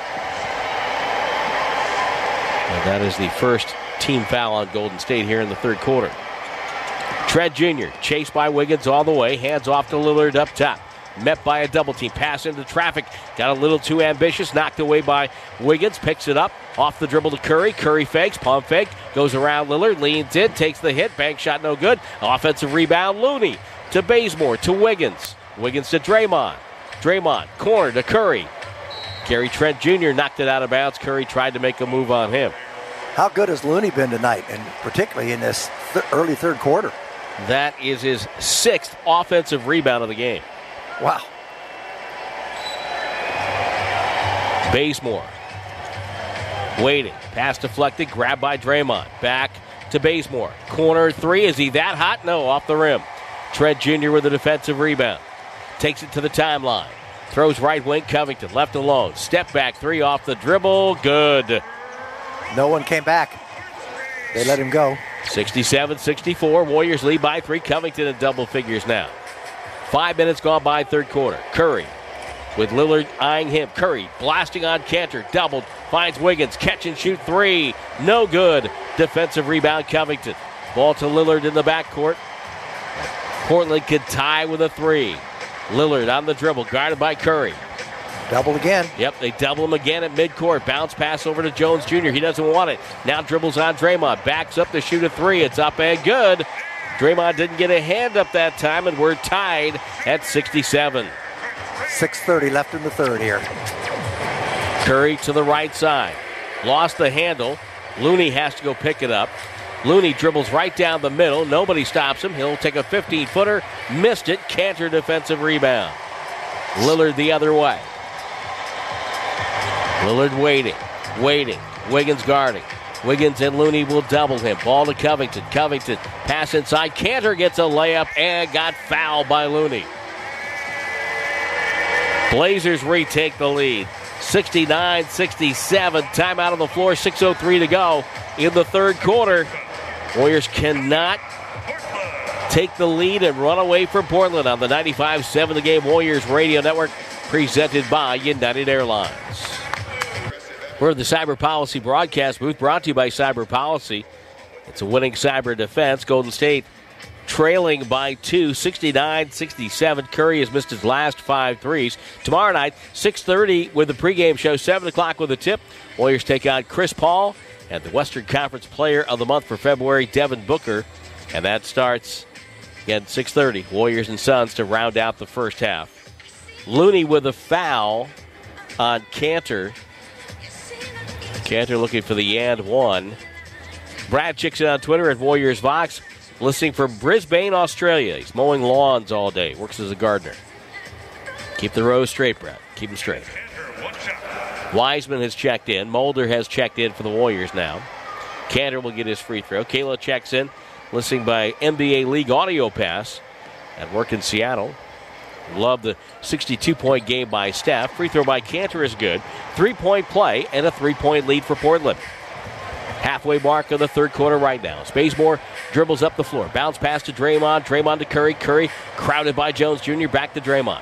that is the first team foul on Golden State here in the third quarter. Trent Junior chased by Wiggins all the way. Hands off to Lillard up top. met by a double team. Pass into traffic. Got a little too ambitious. Knocked away by Wiggins. Picks it up. Off the dribble to Curry. Curry fakes. Pump fake. Goes around Lillard. Leans in. Takes the hit. Bank shot no good. Offensive rebound. Looney to Bazemore to Wiggins. Wiggins to Draymond. Draymond. Corner to Curry. Gary Trent Junior knocked it out of bounds. Curry tried to make a move on him. How good has Looney been tonight, and particularly in this th- early third quarter? That is his sixth offensive rebound of the game. Wow. Bazemore. Waiting. Pass deflected. Grabbed by Draymond. Back to Bazemore. Corner three. Is he that hot? No, off the rim. Trent Junior with a defensive rebound. Takes it to the timeline. Throws right wing. Covington left alone. Step back three off the dribble. Good. No one came back. They let him go. sixty-seven sixty-four. Warriors lead by three. Covington in double figures now. Five minutes gone by third quarter. Curry with Lillard eyeing him. Curry blasting on Cantor. Doubled. Finds Wiggins. Catch and shoot three. No good. Defensive rebound Covington. Ball to Lillard in the backcourt. Portland could tie with a three. Lillard on the dribble. Guarded by Curry. Double again. Yep, they double him again at midcourt. Bounce pass over to Jones Junior He doesn't want it. Now dribbles on Draymond. Backs up to shoot a three. It's up and good. Draymond didn't get a hand up that time, and we're tied at sixty-seven. six thirty left in the third here. Curry to the right side. Lost the handle. Looney has to go pick it up. Looney dribbles right down the middle. Nobody stops him. He'll take a fifteen-footer. Missed it. Cantor defensive rebound. Lillard the other way. Lillard waiting, waiting. Wiggins guarding. Wiggins and Looney will double him. Ball to Covington. Covington pass inside. Cantor gets a layup and got fouled by Looney. Blazers retake the lead. sixty-nine sixty-seven. Timeout on the floor. six oh three to go in the third quarter. Warriors cannot take the lead and run away from Portland on the ninety-five seven The Game Warriors Radio Network, presented by United Airlines. We're in the Cyber Policy broadcast booth, brought to you by Cyber Policy. It's a winning cyber defense. Golden State trailing by two, sixty-nine sixty-seven. Curry has missed his last five threes. Tomorrow night, six thirty with the pregame show, seven o'clock with the tip. Warriors take on Chris Paul and the Western Conference Player of the Month for February, Devin Booker. And that starts, again, six thirty. Warriors and Suns to round out the first half. Looney with a foul on Cantor. Cantor looking for the and one. Brad Chickson on Twitter at Warriors Vox, listening from Brisbane, Australia. He's mowing lawns all day. Works as a gardener. Keep the rows straight, Brad. Keep them straight. Wiseman has checked in. Mulder has checked in for the Warriors now. Cantor will get his free throw. Kayla checks in, listening by N B A League Audio Pass at work in Seattle. Love the sixty-two point game by Steph. Free throw by Cantor is good. Three-point play and a three-point lead for Portland. Halfway mark of the third quarter right now. Bazemore dribbles up the floor. Bounce pass to Draymond. Draymond to Curry. Curry crowded by Jones Junior Back to Draymond.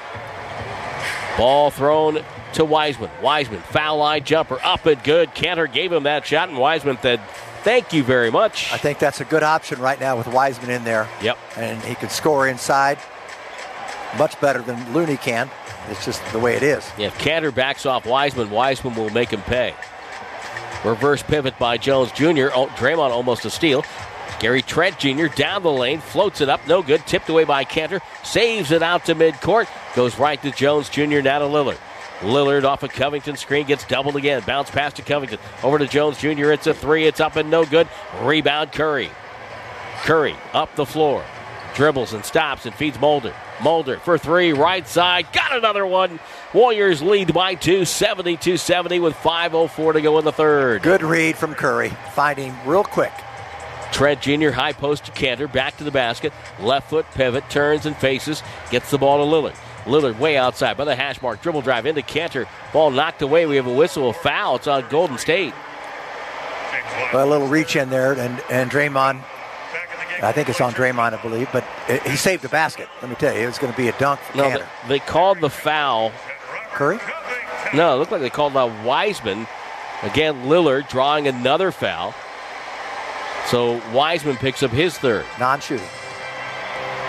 Ball thrown to Wiseman. Wiseman, foul line jumper. Up and good. Cantor gave him that shot, and Wiseman said, thank you very much. I think that's a good option right now with Wiseman in there. Yep. And he can score inside much better than Looney can. It's just the way it is. Yeah, if Cantor backs off Wiseman, Wiseman will make him pay. Reverse pivot by Jones Junior Oh, Draymond almost a steal. Gary Trent Junior down the lane, floats it up, no good. Tipped away by Cantor, saves it out to midcourt. Goes right to Jones Junior, now to Lillard. Lillard off a Covington screen, gets doubled again. Bounce pass to Covington. Over to Jones Junior It's a three. It's up and no good. Rebound Curry. Curry up the floor. Dribbles and stops and feeds Mulder. Mulder for three, right side. Got another one. Warriors lead by two, seventy-two seventy with five oh four to go in the third. Good read from Curry. Finding real quick. Trent Junior high post to Cantor. Back to the basket. Left foot pivot. Turns and faces. Gets the ball to Lillard. Lillard way outside by the hash mark. Dribble drive into Cantor. Ball knocked away. We have a whistle, a foul. It's on Golden State. Well, a little reach in there, and, and Draymond, I think it's on Draymond, I believe, but it, he saved the basket. Let me tell you, it was going to be a dunk for no, Cantor. They, they called the foul. Curry? No, it looked like they called out Wiseman. Again, Lillard drawing another foul. So Wiseman picks up his third. Non-shooting.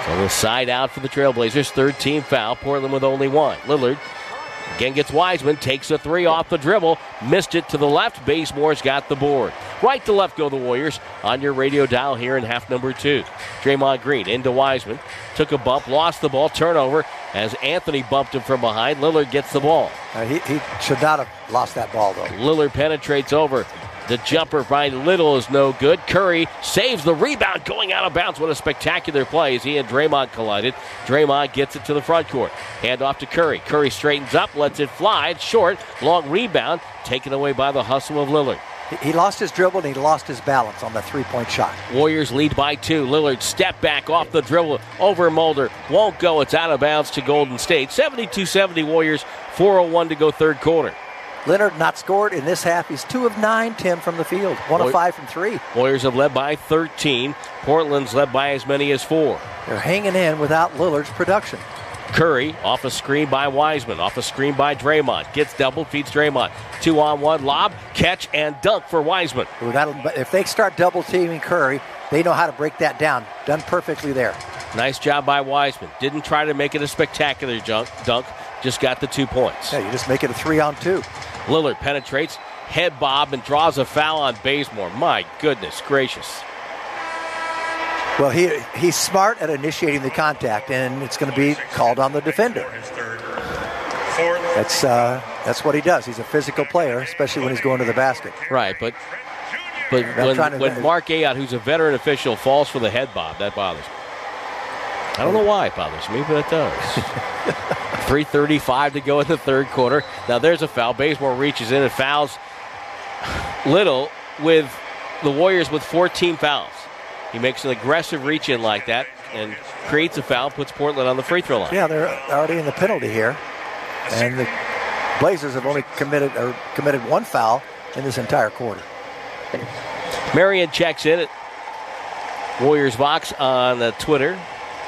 So the side out for the Trailblazers. Third team foul. Portland with only one. Lillard again gets Wiseman. Takes a three off the dribble. Missed it to the left. Bazemore's got the board. Right to left go the Warriors on your radio dial here in half number two. Draymond Green into Wiseman. Took a bump. Lost the ball. Turnover as Anthony bumped him from behind. Lillard gets the ball. Uh, he, he should not have lost that ball, though. Lillard penetrates over. The jumper by Little is no good. Curry saves the rebound going out of bounds. What a spectacular play as he and Draymond collided. Draymond gets it to the front court. Hand off to Curry. Curry straightens up, lets it fly. It's short. Long rebound taken away by the hustle of Lillard. He lost his dribble and he lost his balance on the three-point shot. Warriors lead by two. Lillard step back off the dribble over Mulder. Won't go. It's out of bounds to Golden State. seventy-two seventy Warriors. four oh one to go third quarter. Leonard not scored in this half. He's two of nine, Tim, from the field. One of five from three. Warriors have led by thirteen. Portland's led by as many as four. They're hanging in without Lillard's production. Curry off a screen by Wiseman. Off a screen by Draymond. Gets double, feeds Draymond. Two on one, lob, catch, and dunk for Wiseman. If they start double teaming Curry, they know how to break that down. Done perfectly there. Nice job by Wiseman. Didn't try to make it a spectacular dunk. Just got the two points. Yeah, you just make it a three on two. Lillard penetrates, head bob, and draws a foul on Bazemore. My goodness gracious. Well, he he's smart at initiating the contact, and it's going to be called on the defender. That's uh, that's what he does. He's a physical player, especially when he's going to the basket. Right, but but when, to, when Mark Ayotte, who's a veteran official, falls for the head bob, that bothers me. I don't know why it bothers me, but it does. three thirty-five to go in the third quarter. Now there's a foul. Bazemore reaches in and fouls Little with the Warriors with fourteen fouls. He makes an aggressive reach in like that and creates a foul, puts Portland on the free throw line. Yeah, they're already in the penalty here. And the Blazers have only committed or committed one foul in this entire quarter. Marion checks in at Warriors box on uh, Twitter.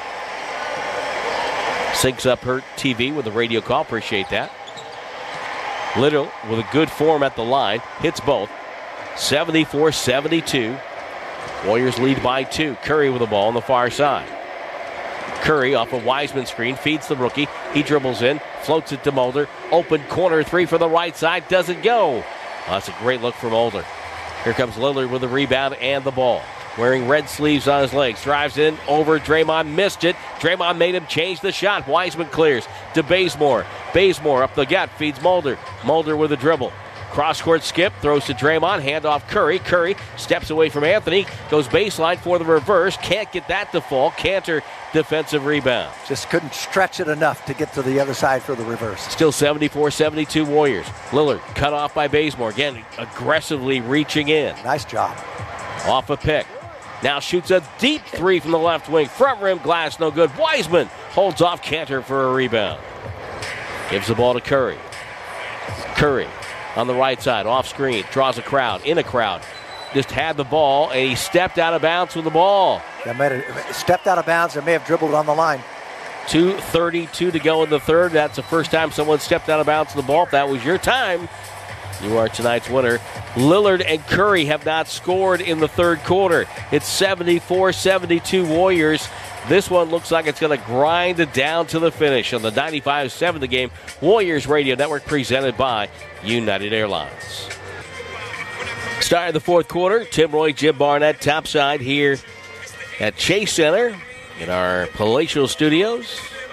Syncs up her T V with a radio call. Appreciate that. Little with a good form at the line. Hits both. seventy-four seventy-two. Warriors lead by two. Curry with the ball on the far side. Curry off a Wiseman screen. Feeds the rookie. He dribbles in. Floats it to Mulder. Open corner three for the right side. Doesn't go. Oh, that's a great look from Mulder. Here comes Lillard with the rebound and the ball. Wearing red sleeves on his legs. Drives in over Draymond. Missed it. Draymond made him change the shot. Wiseman clears to Bazemore. Bazemore up the gut. Feeds Mulder. Mulder with a dribble. Cross-court skip. Throws to Draymond. Handoff Curry. Curry steps away from Anthony. Goes baseline for the reverse. Can't get that to fall. Cantor defensive rebound. Just couldn't stretch it enough to get to the other side for the reverse. Still seventy-four seventy-two Warriors. Lillard cut off by Bazemore. Again, aggressively reaching in. Nice job. Off a pick. Now shoots a deep three from the left wing. Front rim glass, no good. Wiseman holds off Cantor for a rebound. Gives the ball to Curry. Curry on the right side, off screen. Draws a crowd, in a crowd. Just had the ball, and he stepped out of bounds with the ball. That might have stepped out of bounds and may have dribbled on the line. two thirty-two to go in the third. That's the first time someone stepped out of bounds with the ball. If that was your time, you are tonight's winner. Lillard and Curry have not scored in the third quarter. It's seventy-four seventy-two Warriors. This one looks like it's going to grind it down to the finish on the ninety-five seven The Game Warriors Radio Network presented by United Airlines. Start of the fourth quarter. Tim Roy, Jim Barnett, topside here at Chase Center in our palatial studios.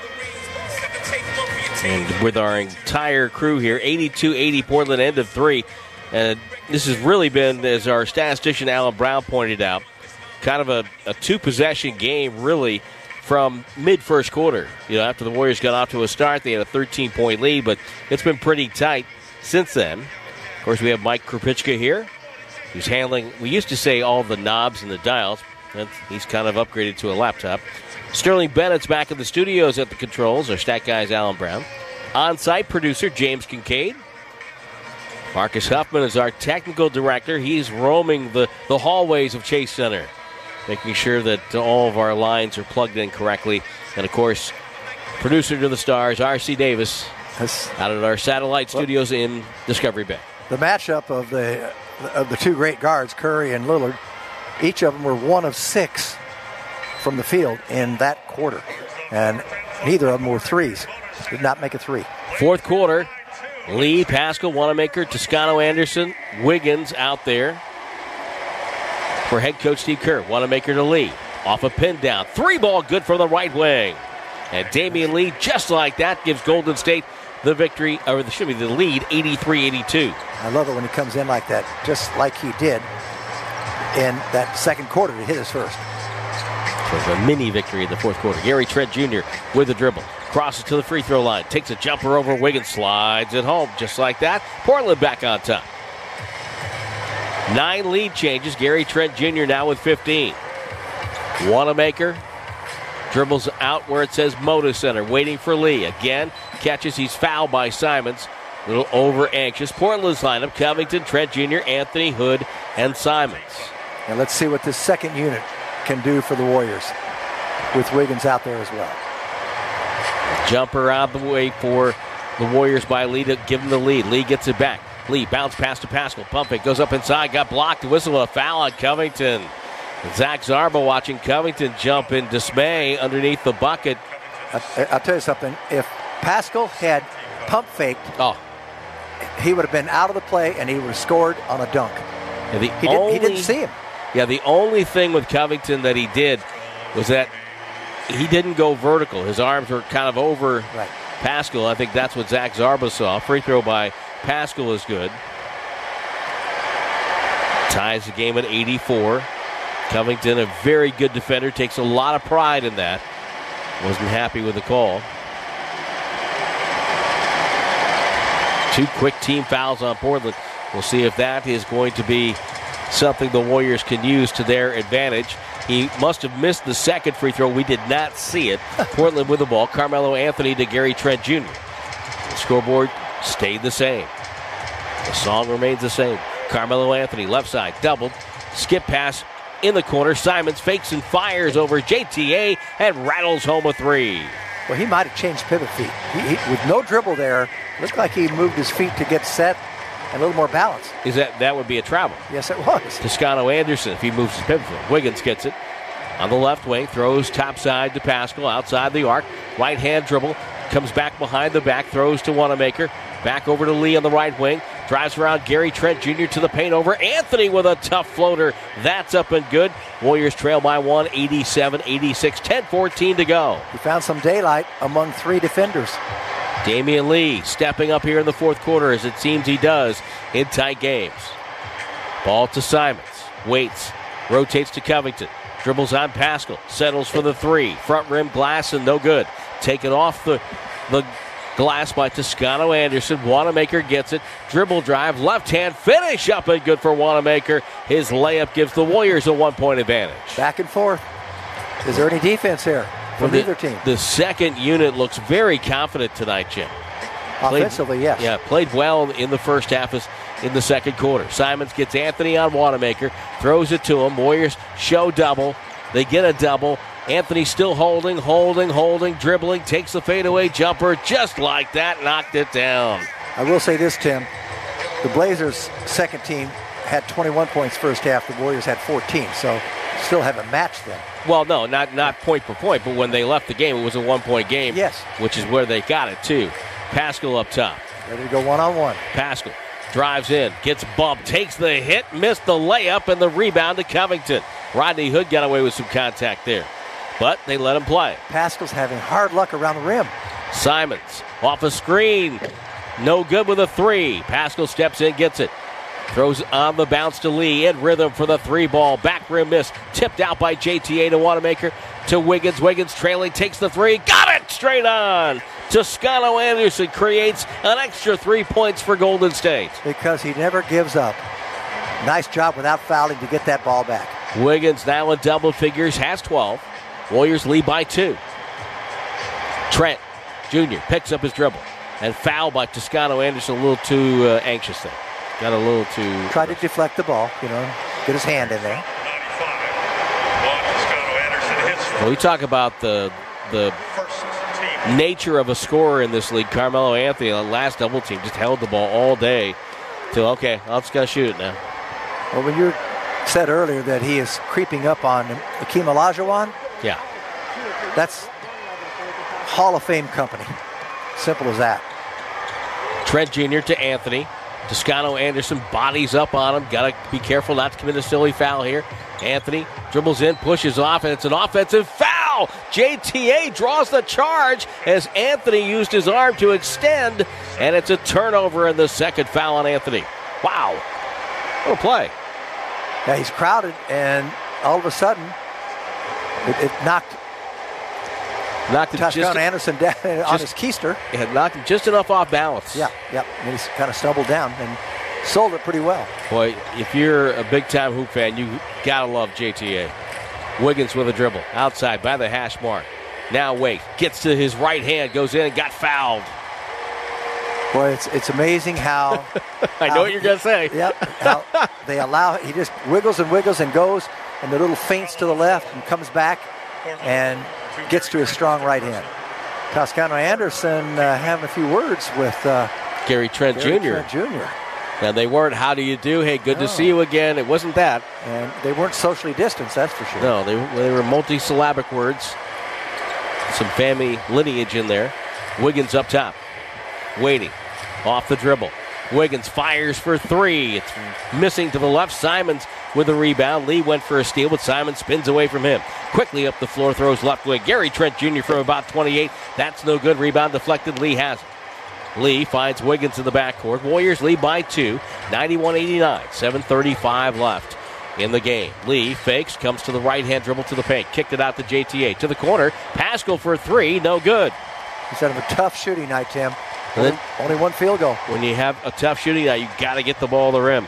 And with our entire crew here, eighty-two eighty Portland, end of three. And this has really been, as our statistician Alan Brown pointed out, kind of a, a two-possession game, really, from mid-first quarter. You know, after the Warriors got off to a start, they had a thirteen-point lead, but it's been pretty tight since then. Of course, we have Mike Krupicka here, who's handling, we used to say all the knobs and the dials, and he's kind of upgraded to a laptop. Sterling Bennett's back in the studios at the controls. Our stat guy is Alan Brown. On-site producer James Kincaid. Marcus Huffman is our technical director. He's roaming the, the hallways of Chase Center, making sure that all of our lines are plugged in correctly. And, of course, producer to the stars, R C Davis, That's, out at our satellite studios well, in Discovery Bay. The matchup of the of the two great guards, Curry and Lillard, each of them were one of six from the field in that quarter. And neither of them were threes. Did not make a three. Fourth quarter, Lee, Pascal, Wanamaker, Toscano Anderson, Wiggins out there for head coach Steve Kerr. Wanamaker to Lee. Off a pin down. Three ball good for the right wing. And Damian Lee, just like that, gives Golden State the victory, or the, should be the lead, eighty-three eighty-two. I love it when he comes in like that, just like he did in that second quarter to hit his first. It was a mini victory in the fourth quarter. Gary Trent Junior with the dribble. Crosses to the free throw line. Takes a jumper over Wiggins. Slides it home. Just like that. Portland back on top. Nine lead changes. Gary Trent Junior now with fifteen. Wanamaker dribbles out where it says Moda Center. Waiting for Lee. Again, catches. He's fouled by Simons. A little over anxious. Portland's lineup. Covington, Trent Junior, Anthony, Hood, and Simons. And let's see what this second unit can do for the Warriors with Wiggins out there as well. Jumper out the way for the Warriors by Lee to give him the lead. Lee gets it back. Lee bounce pass to Pascal. Pump it. Goes up inside. Got blocked. Whistle a foul on Covington. Zach Zarba watching Covington jump in dismay underneath the bucket. I, I'll tell you something. If Pascal had pump faked, oh. he would have been out of the play and he would have scored on a dunk. Yeah, the he, only, did, he didn't see him. Yeah, the only thing with Covington that he did was that he didn't go vertical. His arms were kind of over right. Pascal. I think that's what Zach Zarba saw. Free throw by Pascal is good. Ties the game at eighty-four. Covington, a very good defender, takes a lot of pride in that. Wasn't happy with the call. Two quick team fouls on Portland. We'll see if that is going to be something the Warriors can use to their advantage. He must have missed the second free throw. We did not see it. Portland with the ball. Carmelo Anthony to Gary Trent Junior The scoreboard stayed the same. The song remains the same. Carmelo Anthony, left side, doubled. Skip pass in the corner. Simons fakes and fires over J T A and rattles home a three. Well, he might have changed pivot feet. He, he, with no dribble there, looked like he moved his feet to get set and a little more balance. Is that that would be a travel? Yes, it was. Toscano Anderson, if he moves his pivot foot. Wiggins gets it on the left wing, throws topside to Pascal outside the arc. Right hand dribble, comes back behind the back, throws to Wanamaker. Back over to Lee on the right wing. Drives around Gary Trent Junior to the paint over Anthony with a tough floater. That's up and good. Warriors trail by one, eighty-seven eighty-six. ten fourteen to go. He found some daylight among three defenders. Damian Lee stepping up here in the fourth quarter, as it seems he does in tight games. Ball to Simons. Waits. Rotates to Covington. Dribbles on Pascal. Settles for the three. Front rim glass and no good. Taken off the, the glass by Toscano Anderson. Wanamaker gets it. Dribble drive. Left hand finish up and good for Wanamaker. His layup gives the Warriors a one-point advantage. Back and forth. Is there any defense here from the, either team? The second unit looks very confident tonight, Jim. Offensively, played, yes. Yeah, played well in the first half as in the second quarter. Simons gets Anthony on Wanamaker. Throws it to him. Warriors show double. They get a double. Anthony still holding, holding, holding, dribbling, takes the fadeaway jumper just like that, knocked it down. I will say this, Tim. The Blazers' second team had twenty-one points first half. The Warriors had fourteen, so still haven't matched them. Well, no, not not point per point, but when they left the game, it was a one-point game. Yes. Which is where they got it, too. Pascal up top. Ready to go one-on-one. Pascal drives in, gets bumped, takes the hit, missed the layup, and the rebound to Covington. Rodney Hood got away with some contact there, but they let him play. Pascal's having hard luck around the rim. Simons off a screen. No good with a three. Pascal steps in, gets it. Throws on the bounce to Lee. In rhythm for the three ball. Back rim miss. Tipped out by J T A to Wanamaker. To Wiggins. Wiggins trailing. Takes the three. Got it straight on. Toscano Anderson creates an extra three points for Golden State. Because he never gives up. Nice job without fouling to get that ball back. Wiggins now in double figures. Has twelve. Warriors lead by two. Trent Junior picks up his dribble. And foul by Toscano Anderson. A little too uh, anxious there. Got a little too... Tried to deflect the ball, you know, get his hand in there. Well, we talk about the the nature of a scorer in this league. Carmelo Anthony, the last double team, just held the ball all day till, okay, I'll just got to shoot it now. Well, when you said earlier that he is creeping up on Hakeem Olajuwon, Yeah. That's Hall of Fame company. Simple as that. Trent Junior to Anthony. Toscano Anderson bodies up on him. Got to be careful not to commit a silly foul here. Anthony dribbles in, pushes off, and it's an offensive foul. J T A draws the charge as Anthony used his arm to extend, and it's a turnover and the second foul on Anthony. Wow. What a play. Yeah, he's crowded, and all of a sudden, it, it knocked Knocked him Toscano just, Anderson down on just, his keister. It had knocked him just enough off balance. Yeah, yeah. And he's kind of stumbled down and sold it pretty well. Boy, if you're a big-time hoop fan, you got to love J T A. Wiggins with a dribble. Outside by the hash mark. Now Wake gets to his right hand, goes in and got fouled. Boy, it's it's amazing how... I know how, what you're going to say. Yep. How they allow... He just wiggles and wiggles and goes, and the little feints to the left and comes back and gets to his strong right hand. Toscano Anderson uh, having a few words with uh, Gary Trent Gary Junior Trent Junior And they weren't, how do you do? Hey, good no. to see you again. It wasn't that. And they weren't socially distanced, that's for sure. No, they, they were multi-syllabic words. Some family lineage in there. Wiggins up top. Waiting. Off the dribble. Wiggins fires for three. It's missing to the left. Simons with a rebound. Lee went for a steal, but Simon spins away from him. Quickly up the floor, throws left wing. Gary Trent Junior from about twenty-eight. That's no good. Rebound deflected. Lee has it. Lee finds Wiggins in the backcourt. Warriors lead by two. ninety-one eighty-nine. seven thirty-five left in the game. Lee fakes, comes to the right-hand dribble to the paint. Kicked it out to J T A. To the corner. Pascal for three. No good. He's having a tough shooting night, Tim. Then, only, only one field goal. When you have a tough shooting night, you got to get the ball to the rim.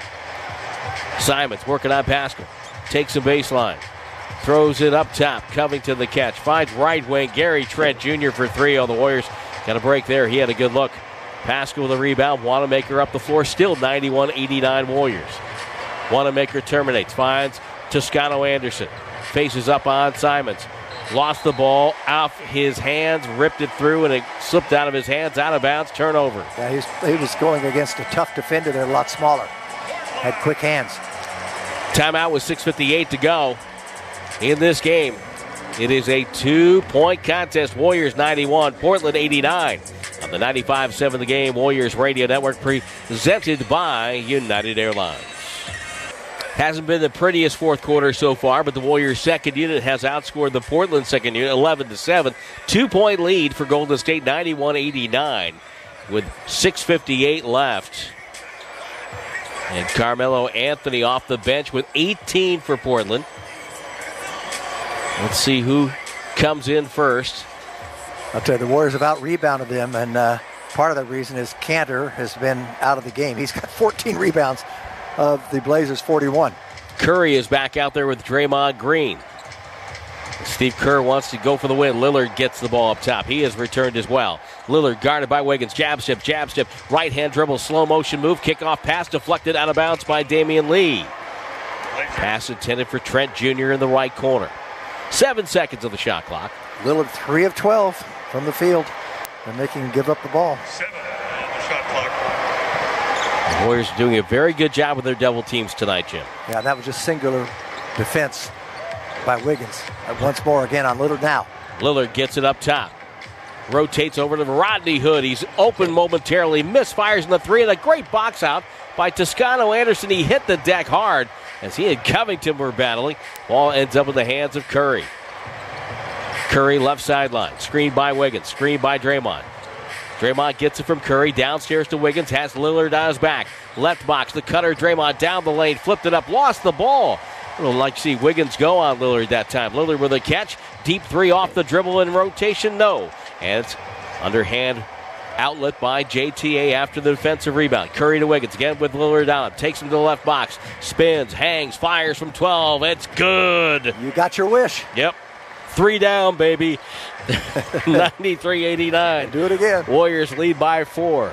Simons working on Pascal. Takes a baseline. Throws it up top. Covington the catch. Finds right wing. Gary Trent Junior for three. Oh, the Warriors got a break there. He had a good look. Pascal with a rebound. Wanamaker up the floor. Still ninety-one eighty-nine Warriors. Wanamaker terminates. Finds Toscano Anderson. Faces up on Simons. Lost the ball off his hands, ripped it through, and it slipped out of his hands, out of bounds, turnover. Yeah, he was, he was going against a tough defender. They're a lot smaller. Had quick hands. Timeout with six fifty-eight to go in this game. It is a two-point contest. Warriors ninety-one, Portland eighty-nine. On the ninety-five seven The Game Warriors Radio Network, presented by United Airlines. Hasn't been the prettiest fourth quarter so far, but the Warriors' second unit has outscored the Portland second unit eleven to seven. Two-point lead for Golden State, ninety-one eighty-nine, with six fifty-eight left. And Carmelo Anthony off the bench with eighteen for Portland. Let's see who comes in first. I'll tell you, the Warriors have out-rebounded them, and uh, part of that reason is Cantor has been out of the game. He's got fourteen rebounds of the Blazers' forty-one. Curry is back out there with Draymond Green. Steve Kerr wants to go for the win. Lillard gets the ball up top. He has returned as well. Lillard guarded by Wiggins. Jab step, jab step. Right-hand dribble, slow motion move. Kickoff pass deflected out of bounds by Damian Lee. Pass intended for Trent Junior in the right corner. Seven seconds of the shot clock. Lillard three of twelve from the field. They're making him give up the ball. Seven on the shot clock. The Warriors are doing a very good job with their double teams tonight, Jim. Yeah, that was just singular defense by Wiggins. And once more again on Lillard now. Lillard gets it up top. Rotates over to Rodney Hood. He's open momentarily. Misfires in the three, and a great box out by Toscano Anderson. He hit the deck hard as he and Covington were battling. Ball ends up in the hands of Curry. Curry left sideline. Screened by Wiggins. Screened by Draymond. Draymond gets it from Curry. Downstairs to Wiggins. Has Lillard on his back. Left box. The cutter. Draymond down the lane. Flipped it up. Lost the ball. I would like to see Wiggins go on Lillard that time. Lillard with a catch. Deep three off the dribble in rotation. No. And it's underhand outlet by J T A after the defensive rebound. Curry to Wiggins. Again with Lillard down. Takes him to the left box. Spins. Hangs. Fires from twelve. It's good. You got your wish. Yep. Three down, baby. ninety-three eighty-nine. Do it again. Warriors lead by four.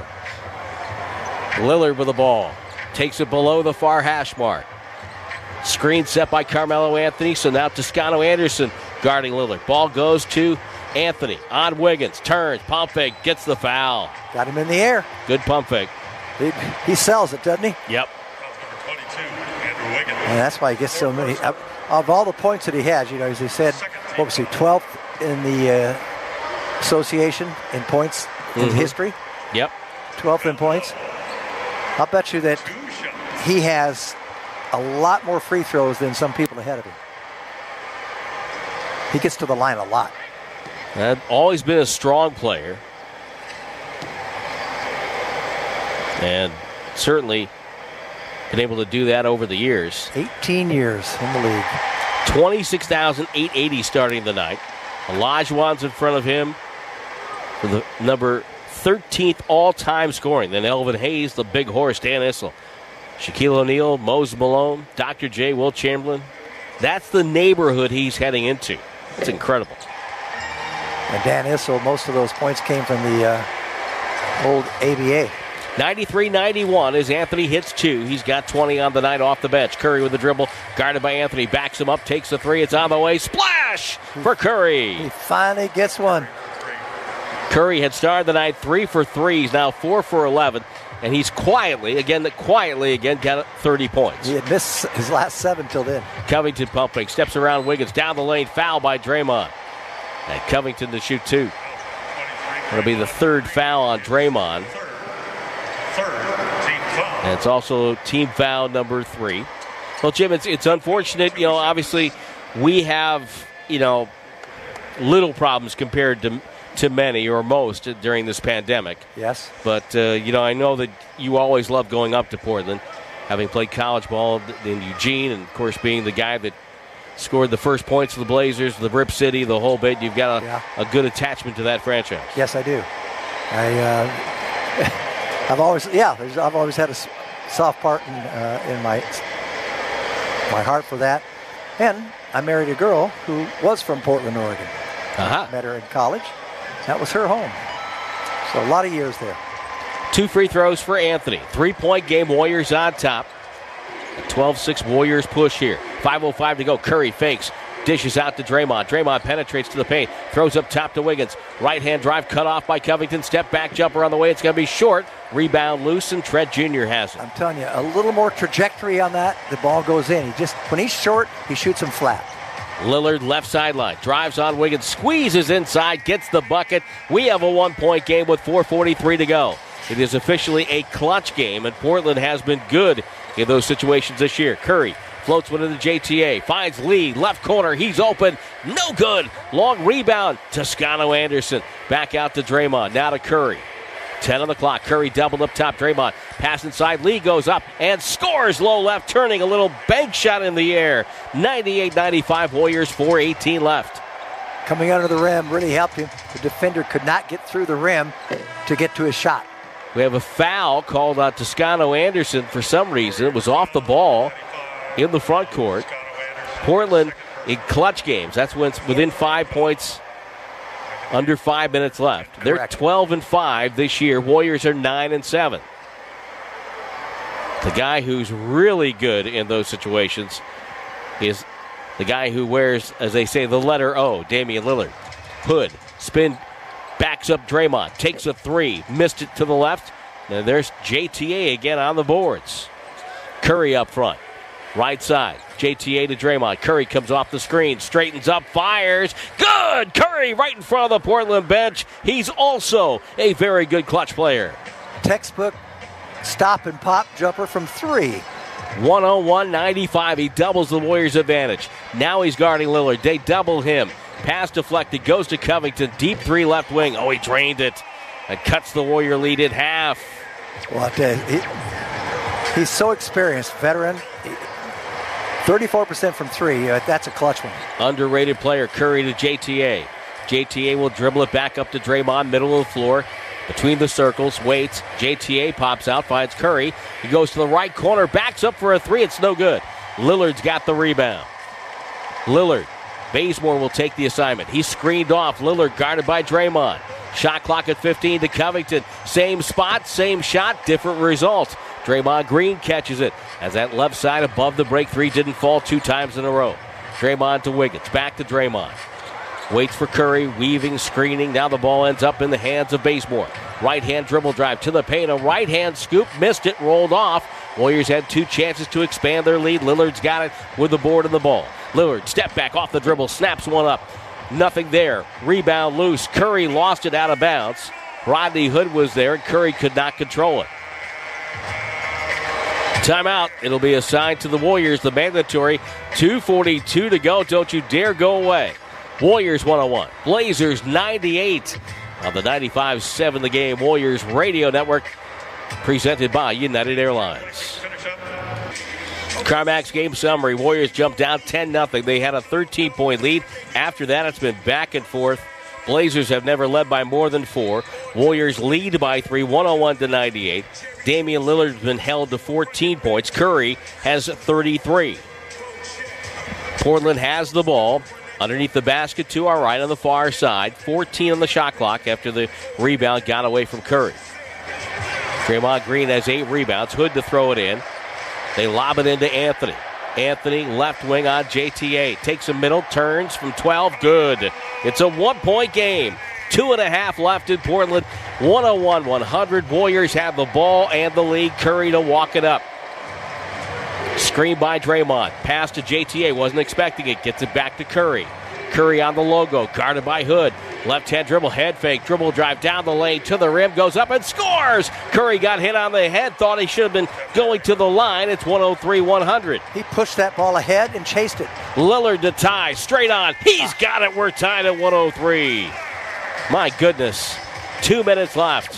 Lillard with the ball. Takes it below the far hash mark. Screen set by Carmelo Anthony. So now Toscano Anderson guarding Lillard. Ball goes to Anthony on Wiggins. Turns. Pump fake. Gets the foul. Got him in the air. Good pump fake. He, he sells it, doesn't he? Yep. twenty-two, Andrew Wiggins. And that's why he gets so many. Of all the points that he has, you know, as he said, what was he, twelfth in the uh, association in points in Mm-hmm. history? Yep. twelfth in points. I'll bet you that he has a lot more free throws than some people ahead of him. He gets to the line a lot. And always been a strong player. And certainly been able to do that over the years. eighteen years in the league. twenty-six thousand eight hundred eighty starting the night. Olajuwon's in front of him for the number thirteenth all-time scoring. Then Elvin Hayes, the big horse, Dan Issel, Shaquille O'Neal, Moses Malone, Doctor J, Will Chamberlain. That's the neighborhood he's heading into. It's incredible. And Dan Issel, most of those points came from the uh, old A B A. ninety-three ninety-one as Anthony hits two. He's got twenty on the night off the bench. Curry with the dribble, guarded by Anthony. Backs him up, takes the three. It's on the way. Splash for Curry. He finally gets one. Curry had started the night three for three. He's now four for eleven. And he's quietly, again, quietly, again, got thirty points. He had missed his last seven till then. Covington pumping, steps around Wiggins, down the lane, foul by Draymond. And Covington to shoot two. It'll be the third foul on Draymond. And it's also team foul number three. Well, Jim, it's it's unfortunate. You know, obviously, we have, you know, little problems compared to to many or most during this pandemic. Yes. But, uh, you know, I know that you always love going up to Portland, having played college ball in Eugene, and, of course, being the guy that scored the first points for the Blazers, the Rip City, the whole bit. You've got a, yeah. a good attachment to that franchise. Yes, I do. I, uh, I've always, yeah, I've always had a soft part in, uh, in my my heart for that. And I married a girl who was from Portland, Oregon. Uh-huh. Met her in college. That was her home. So a lot of years there. Two free throws for Anthony. Three-point game, Warriors on top. A twelve six Warriors push here. five oh five to go. Curry fakes. Dishes out to Draymond. Draymond penetrates to the paint. Throws up top to Wiggins. Right-hand drive cut off by Covington. Step back jumper on the way. It's going to be short. Rebound loose, and Trent Junior has it. I'm telling you, a little more trajectory on that. The ball goes in. He just, when he's short, he shoots him flat. Lillard left sideline, drives on Wiggins, squeezes inside, gets the bucket. We have a one-point game with four forty-three to go. It is officially a clutch game, and Portland has been good in those situations this year. Curry floats one into J T A, finds Lee, left corner, he's open, no good. Long rebound, Toscano Anderson. Back out to Draymond, now to Curry. ten on the clock. Curry doubled up top. Draymond pass inside. Lee goes up and scores low left, turning a little bank shot in the air. ninety-eight ninety-five Warriors, four eighteen left. Coming under the rim really helped him. The defender could not get through the rim to get to his shot. We have a foul called on Toscano Anderson for some reason. It was off the ball in the front court. Portland in clutch games. That's when it's within five points. Under five minutes left. They're Correct. twelve and five this year. Warriors are nine and seven. The guy who's really good in those situations is the guy who wears, as they say, the letter O, Damian Lillard. Hood, spin, backs up Draymond, takes a three, missed it to the left. And there's J T A again on the boards. Curry up front. Right side, J T A to Draymond. Curry comes off the screen, straightens up, fires. Good! Curry right in front of the Portland bench. He's also a very good clutch player. Textbook stop and pop jumper from three. one oh one ninety-five. He doubles the Warriors' advantage. Now he's guarding Lillard. They double him. Pass deflected, goes to Covington. Deep three left wing. Oh, he drained it. And cuts the Warrior lead in half. Well, I tell you, he, he's so experienced, veteran. thirty-four percent from three. Uh, that's a clutch one. Underrated player, Curry to J T A. J T A will dribble it back up to Draymond, middle of the floor. Between the circles, waits. J T A pops out, finds Curry. He goes to the right corner, backs up for a three. It's no good. Lillard's got the rebound. Lillard. Bazemore will take the assignment. He's screened off. Lillard guarded by Draymond. Shot clock at fifteen to Covington. Same spot, same shot, different result. Draymond Green catches it as that left side above the break three didn't fall two times in a row. Draymond to Wiggins. Back to Draymond. Waits for Curry, weaving, screening. Now the ball ends up in the hands of Bazemore. Right-hand dribble drive to the paint. A right-hand scoop. Missed it. Rolled off. Warriors had two chances to expand their lead. Lillard's got it with the board and the ball. Lillard, step back off the dribble. Snaps one up. Nothing there. Rebound loose. Curry lost it out of bounds. Rodney Hood was there, and Curry could not control it. Timeout. It'll be assigned to the Warriors, the mandatory. two forty-two to go. Don't you dare go away. Warriors one oh one. Blazers ninety-eight. On the ninety-five seven The Game Warriors Radio Network. Presented by United Airlines. CarMax game summary. Warriors jumped down ten nothing. They had a thirteen-point lead. After that, it's been back and forth. Blazers have never led by more than four. Warriors lead by three, one oh one to ninety-eight. Damian Lillard's been held to fourteen points. Curry has thirty-three. Portland has the ball underneath the basket to our right on the far side. fourteen on the shot clock after the rebound got away from Curry. Draymond Green has eight rebounds. Hood to throw it in. They lob it into Anthony. Anthony, left wing on J T A. Takes a middle, turns from twelve. Good. It's a one-point game. Two and a half left in Portland. one oh one one hundred. Warriors have the ball and the lead. Curry to walk it up. Screen by Draymond. Pass to J T A. Wasn't expecting it. Gets it back to Curry. Curry on the logo. Guarded by Hood. Left hand dribble, head fake, dribble drive down the lane to the rim, goes up and scores! Curry got hit on the head, thought he should have been going to the line. It's one oh three one hundred. He pushed that ball ahead and chased it. Lillard to tie, straight on. He's got it. We're tied at one oh three. My goodness. Two minutes left.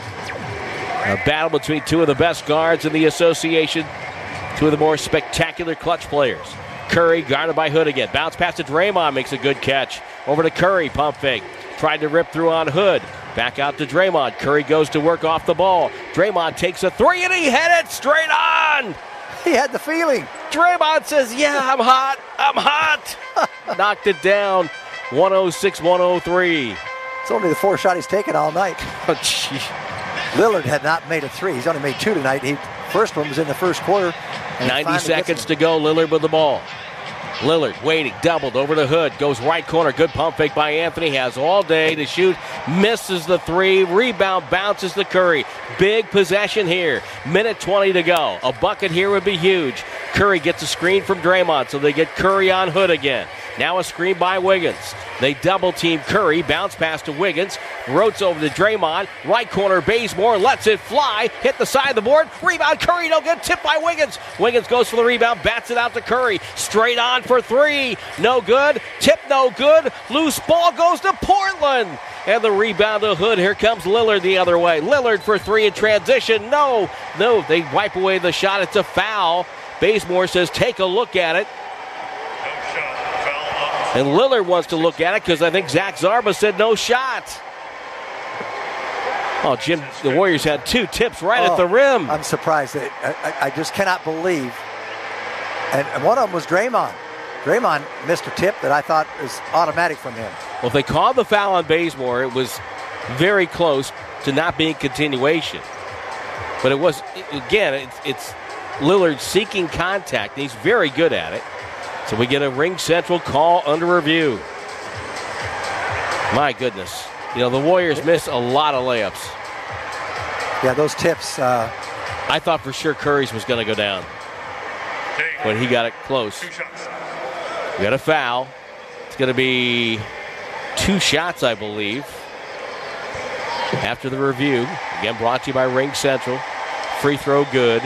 A battle between two of the best guards in the association. Two of the more spectacular clutch players. Curry guarded by Hood again. Bounce pass to Draymond, makes a good catch. Over to Curry, pump fake. Tried to rip through on Hood. Back out to Draymond. Curry goes to work off the ball. Draymond takes a three and he hit it straight on. He had the feeling. Draymond says, yeah, I'm hot. I'm hot. Knocked it down. one oh six one oh three. It's only the fourth shot he's taken all night. Oh, gee. Lillard had not made a three. He's only made two tonight. He first one was in the first quarter. ninety seconds to go. Lillard with the ball. Lillard waiting, doubled over to Hood, goes right corner, good pump fake by Anthony, has all day to shoot, misses the three, rebound bounces to Curry. Big possession here, minute twenty to go. A bucket here would be huge. Curry gets a screen from Draymond, so they get Curry on Hood again. Now a screen by Wiggins. They double team Curry, bounce pass to Wiggins, rotates over to Draymond, right corner Bazemore, lets it fly, hit the side of the board, rebound Curry, no good, tipped by Wiggins. Wiggins goes for the rebound, bats it out to Curry, straight on for three, no good, tip no good, loose ball goes to Portland. And the rebound to Hood, here comes Lillard the other way. Lillard for three in transition, no, no, they wipe away the shot, it's a foul. Bazemore says take a look at it. And Lillard wants to look at it because I think Zach Zarba said no shot. Oh, Jim, the Warriors had two tips right oh, at the rim. I'm surprised. I, I, I just cannot believe. And one of them was Draymond. Draymond missed a tip that I thought was automatic from him. Well, if they called the foul on Bazemore, it was very close to not being continuation. But it was, again, it's, it's Lillard seeking contact. And he's very good at it. So we get a Ring Central call under review. My goodness. You know, the Warriors miss a lot of layups. Yeah, those tips. Uh... I thought for sure Curry's was going to go down when he got it close. We got a foul. It's going to be two shots, I believe. After the review. Again, brought to you by Ring Central. Free throw good.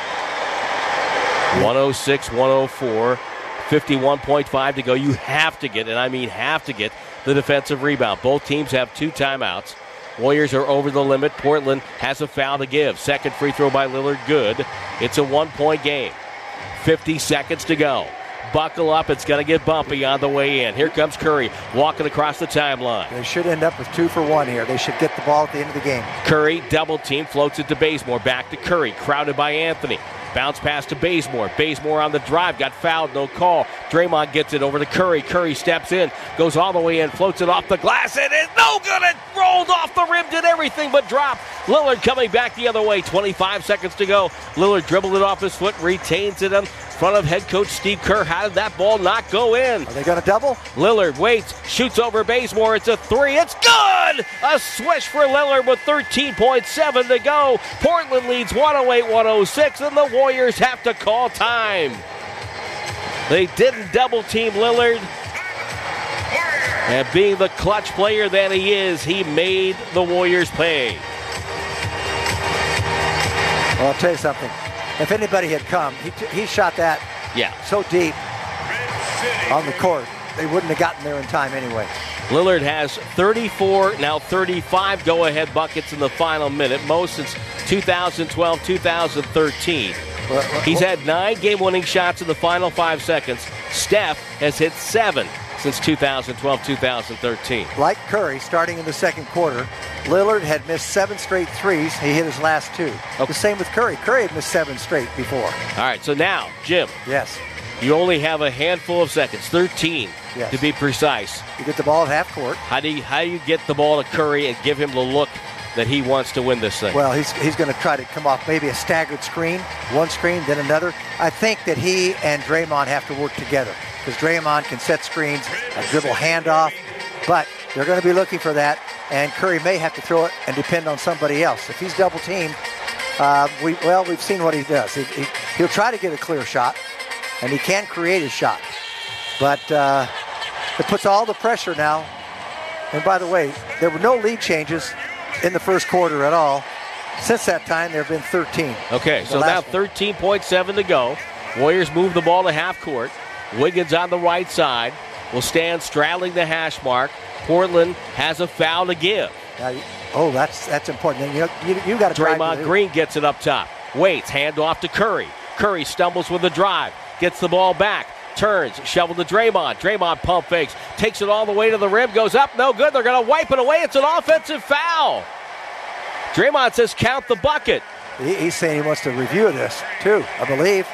one oh six one oh four. fifty-one point five to go. You have to get, and I mean have to get, the defensive rebound. Both teams have two timeouts. Warriors are over the limit. Portland has a foul to give. Second free throw by Lillard, good. It's a one-point game. fifty seconds to go. Buckle up. It's going to get bumpy on the way in. Here comes Curry walking across the timeline. They should end up with two for one here. They should get the ball at the end of the game. Curry, double team, floats it to Bazemore. Back to Curry, crowded by Anthony. Bounce pass to Bazemore. Bazemore on the drive. Got fouled. No call. Draymond gets it over to Curry. Curry steps in. Goes all the way in. Floats it off the glass. It is no good. It rolled off the rim. Did everything but drop. Lillard coming back the other way. twenty-five seconds to go. Lillard dribbled it off his foot. Retains it in front of head coach Steve Kerr. How did that ball not go in? Are they going to double? Lillard waits. Shoots over Bazemore. It's a three. It's good. A swish for Lillard with thirteen point seven to go. Portland leads one oh eight one oh six, and the Warriors have to call time. They didn't double team Lillard. And being the clutch player that he is, he made the Warriors pay. Well, I'll tell you something. If anybody had come, he, t- he shot that yeah. so deep on the court, they wouldn't have gotten there in time anyway. Lillard has thirty-four, now thirty-five go-ahead buckets in the final minute, most since two thousand twelve two thousand thirteen. Well, well, He's well, had nine game-winning shots in the final five seconds. Steph has hit seven since two thousand twelve two thousand thirteen. Like Curry, starting in the second quarter, Lillard had missed seven straight threes. He hit his last two. Okay. The same with Curry. Curry had missed seven straight before. All right, so now, Jim. Yes. You only have a handful of seconds, thirteen yes. to be precise. You get the ball at half court. How do you, how do you get the ball to Curry and give him the look that he wants to win this thing? Well, he's he's going to try to come off maybe a staggered screen, one screen, then another. I think that he and Draymond have to work together because Draymond can set screens, a dribble handoff, but they're going to be looking for that, and Curry may have to throw it and depend on somebody else. If he's double-teamed, uh, we well, we've seen what he does. He, he, he'll try to get a clear shot, and he can create a shot, but uh, it puts all the pressure now. And by the way, there were no lead changes in the first quarter at all. Since that time, there have been thirteen. Okay, so now thirteen point seven to go. Warriors move the ball to half court. Wiggins on the right side will stand straddling the hash mark. Portland has a foul to give. Now, oh, that's that's important. You you, you got to Draymond Green gets it up top. Waits, hand off to Curry. Curry stumbles with the drive, gets the ball back, turns, shovel to Draymond. Draymond pump fakes, takes it all the way to the rim, goes up, no good. They're going to wipe it away. It's an offensive foul. Draymond says count the bucket. He, he's saying he wants to review this too, I believe.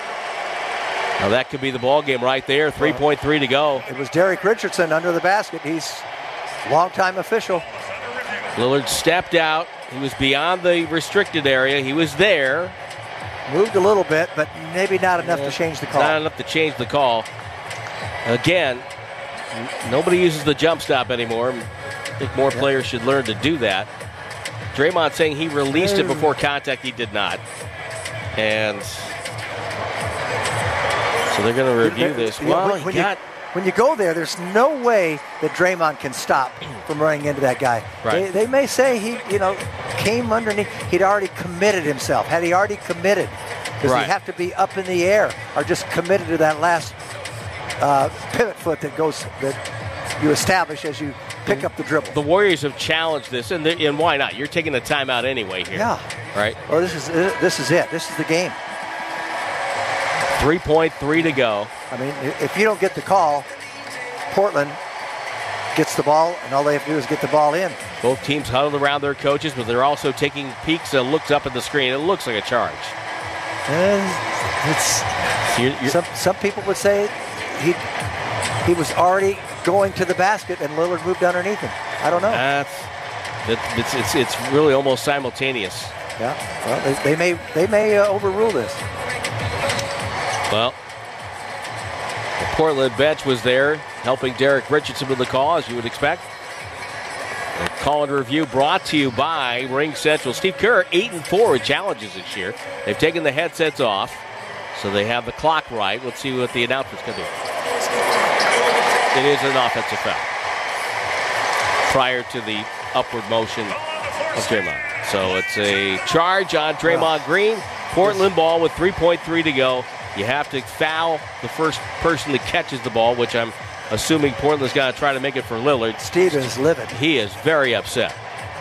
Now that could be the ball game right there. three point three to go. It was Derek Richardson under the basket. He's a longtime official. Lillard stepped out. He was beyond the restricted area. He was there. Moved a little bit, but maybe not enough yeah, to change the call. Not enough to change the call. Again, nobody uses the jump stop anymore. I think more yeah. players should learn to do that. Draymond saying he released it before contact. He did not. And so they're going to review this. Well, when, when, got, you, when you go there, there's no way that Draymond can stop from running into that guy. Right. They, they may say he, you know, came underneath. He'd already committed himself. Had he already committed, does right. he have to be up in the air or just committed to that last uh, pivot foot that goes that you establish as you pick up the dribble? The Warriors have challenged this, and, and why not? You're taking a timeout anyway here. Yeah. Right. Well, this is this is it. This is the game. three point three to go. I mean, if you don't get the call, Portland gets the ball, and all they have to do is get the ball in. Both teams huddled around their coaches, but they're also taking peeks and looks up at the screen. It looks like a charge. And it's you're, you're, some some people would say he he was already going to the basket, and Lillard moved underneath him. I don't know. That's that, it's, it's it's really almost simultaneous. Yeah. Well, they, they may they may uh, overrule this. Well, the Portland bench was there helping Derek Richardson with the call, as you would expect. The call and review brought to you by Ring Central. Steve Kerr, eight and four with challenges this year. They've taken the headsets off, so they have the clock right. Let's see what the announcements can do. It is an offensive foul prior to the upward motion of Draymond. So it's a charge on Draymond Green. Portland ball with three point three to go. You have to foul the first person that catches the ball, which I'm assuming Portland's going to try to make it for Lillard. Steve is livid. He is very upset.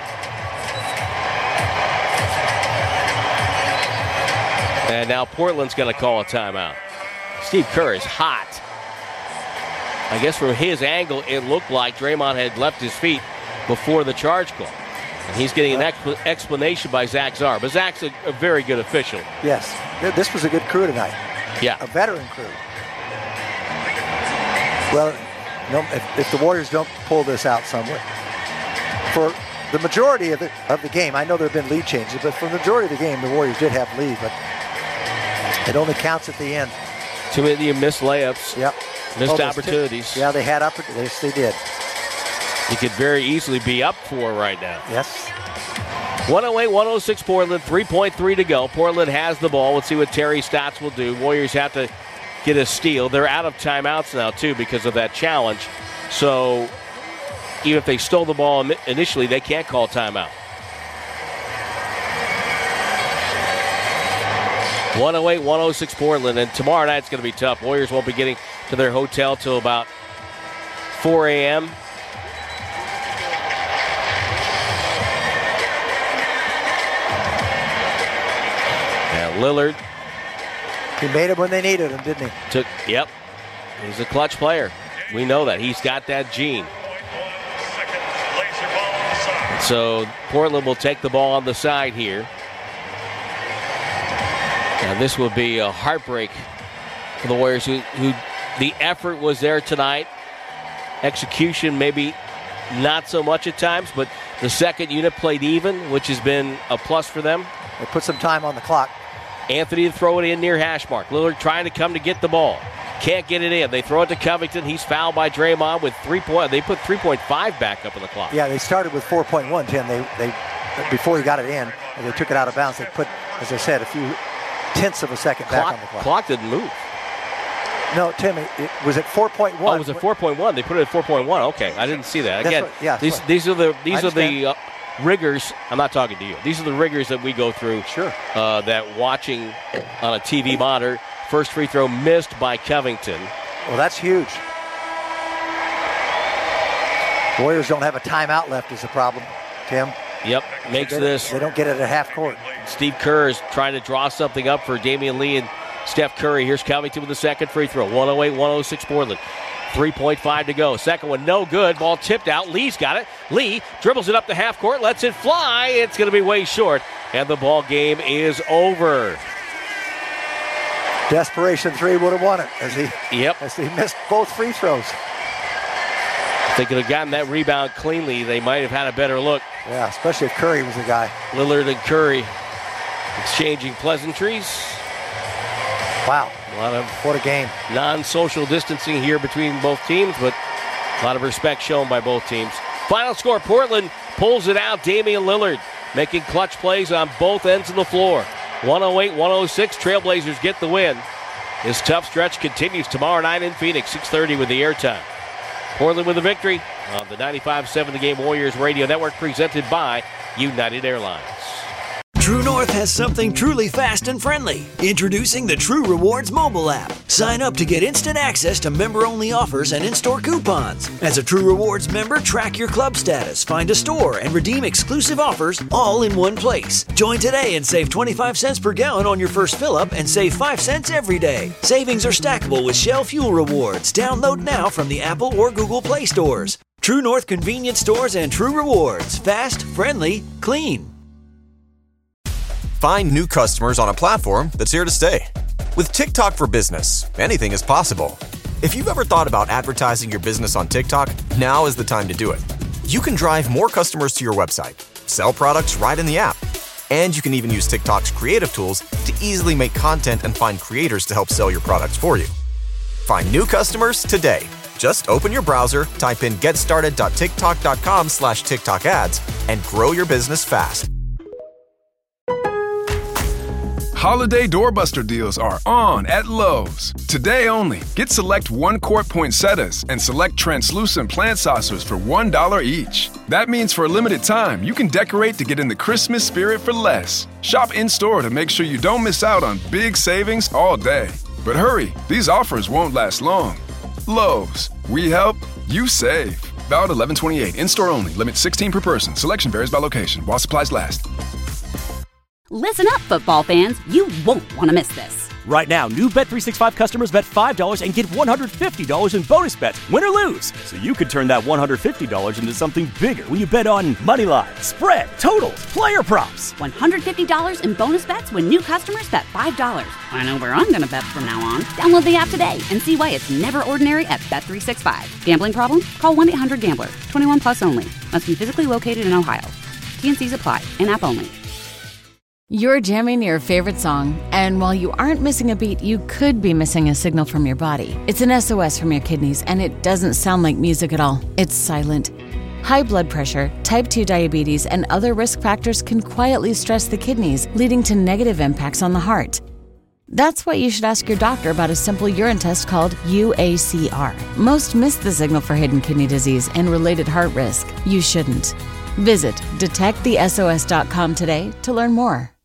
And now Portland's going to call a timeout. Steve Kerr is hot. I guess from his angle, it looked like Draymond had left his feet before the charge call. And he's getting an expl- explanation by Zach Czar. But Zach's a, a very good official. Yes. This was a good crew tonight. Yeah. A veteran crew. Well, no, if, if the Warriors don't pull this out somewhere, for the majority of the, of the game, I know there have been lead changes, but for the majority of the game, the Warriors did have lead, but it only counts at the end. Too many missed layups. Yep. Missed oh, opportunities. Two, yeah, they had opportunities. Yes, they did. You could very easily be up four right now. Yes. one oh eight one oh six Portland, three point three to go. Portland has the ball. Let's see what Terry Stotts will do. Warriors have to get a steal. They're out of timeouts now, too, because of that challenge. So even if they stole the ball initially, they can't call timeout. one oh eight one oh six Portland, and tomorrow night it's going to be tough. Warriors won't be getting to their hotel till about four a.m. And Lillard. He made it when they needed him, didn't he? Took, yep. He's a clutch player. We know that. He's got that gene. So Portland will take the ball on the side here. Now this will be a heartbreak for the Warriors, who, who the effort was there tonight. Execution maybe not so much at times, but the second unit played even, which has been a plus for them. They put some time on the clock. Anthony to throw it in near hash mark. Lillard trying to come to get the ball. Can't get it in. They throw it to Covington. He's fouled by Draymond with three point. They put three point five back up on the clock. Yeah, they started with four point one, Tim. They, they, before he got it in, and they took it out of bounds. They put, as I said, a few tenths of a second clock, back on the clock. Clock didn't move. No, Tim, it, it was at four point one. Oh, it was at four point one. They put it at four point one. Okay, I didn't see that. Again, what, yeah, these what, these are the these are the uh, rigors. I'm not talking to you. These are the rigors that we go through. Sure. Uh, that watching on a T V monitor. First free throw missed by Covington. Well, that's huge. Warriors don't have a timeout left is the problem, Tim. Yep, makes they, this. They don't get it at half court. Steve Kerr is trying to draw something up for Damian Lee and Steph Curry. Here's Covington with the second free throw. one oh eight one oh six Portland. three point five to go. Second one, no good. Ball tipped out. Lee's got it. Lee dribbles it up to half court, lets it fly. It's going to be way short, and the ball game is over. Desperation three would have won it as he, yep. as he missed both free throws. If they could have gotten that rebound cleanly, they might have had a better look. Yeah, especially if Curry was the guy. Lillard and Curry exchanging pleasantries. Wow. A lot of what a game. Non-social distancing here between both teams, but a lot of respect shown by both teams. Final score, Portland pulls it out. Damian Lillard making clutch plays on both ends of the floor. one oh eight one oh six, Trailblazers get the win. This tough stretch continues tomorrow night in Phoenix, six thirty with the airtime. Portland with a victory on the ninety-five seven The Game Warriors Radio Network, presented by United Airlines. True North has something truly fast and friendly. Introducing the True Rewards mobile app. Sign up to get instant access to member-only offers and in-store coupons. As a True Rewards member, track your club status, find a store, and redeem exclusive offers all in one place. Join today and save twenty-five cents per gallon on your first fill-up and save five cents every day. Savings are stackable with Shell Fuel Rewards. Download now from the Apple or Google Play stores. True North Convenience Stores and True Rewards. Fast, friendly, clean. Find new customers on a platform that's here to stay. With TikTok for Business, anything is possible. If you've ever thought about advertising your business on TikTok, now is the time to do it. You can drive more customers to your website, sell products right in the app, and you can even use TikTok's creative tools to easily make content and find creators to help sell your products for you. Find new customers today. Just open your browser, type in getstarted.tiktok.com slash TikTok ads, and grow your business fast. Holiday doorbuster deals are on at Lowe's. Today only, get select one-quart poinsettias and select translucent plant saucers for one dollar each. That means for a limited time, you can decorate to get in the Christmas spirit for less. Shop in-store to make sure you don't miss out on big savings all day. But hurry, these offers won't last long. Lowe's, we help, you save. Valid eleven twenty-eight, in-store only, limit sixteen per person. Selection varies by location, while supplies last. Listen up, football fans. You won't want to miss this. Right now, new Bet three sixty-five customers bet five dollars and get one hundred fifty dollars in bonus bets, win or lose. So you could turn that one hundred fifty dollars into something bigger when you bet on money line, spread, totals, player props. one hundred fifty dollars in bonus bets when new customers bet five dollars. I know where I'm going to bet from now on. Download the app today and see why it's never ordinary at Bet three sixty-five. Gambling problem? Call one eight hundred gambler. twenty-one plus only. Must be physically located in Ohio. T and C's apply. In-app only. You're jamming your favorite song, and while you aren't missing a beat, you could be missing a signal from your body. It's an S O S from your kidneys, and it doesn't sound like music at all. It's silent. High blood pressure, type two diabetes, and other risk factors can quietly stress the kidneys, leading to negative impacts on the heart. That's why you should ask your doctor about a simple urine test called U A C R. Most miss the signal for hidden kidney disease and related heart risk. You shouldn't. Visit detect the S O S dot com today to learn more.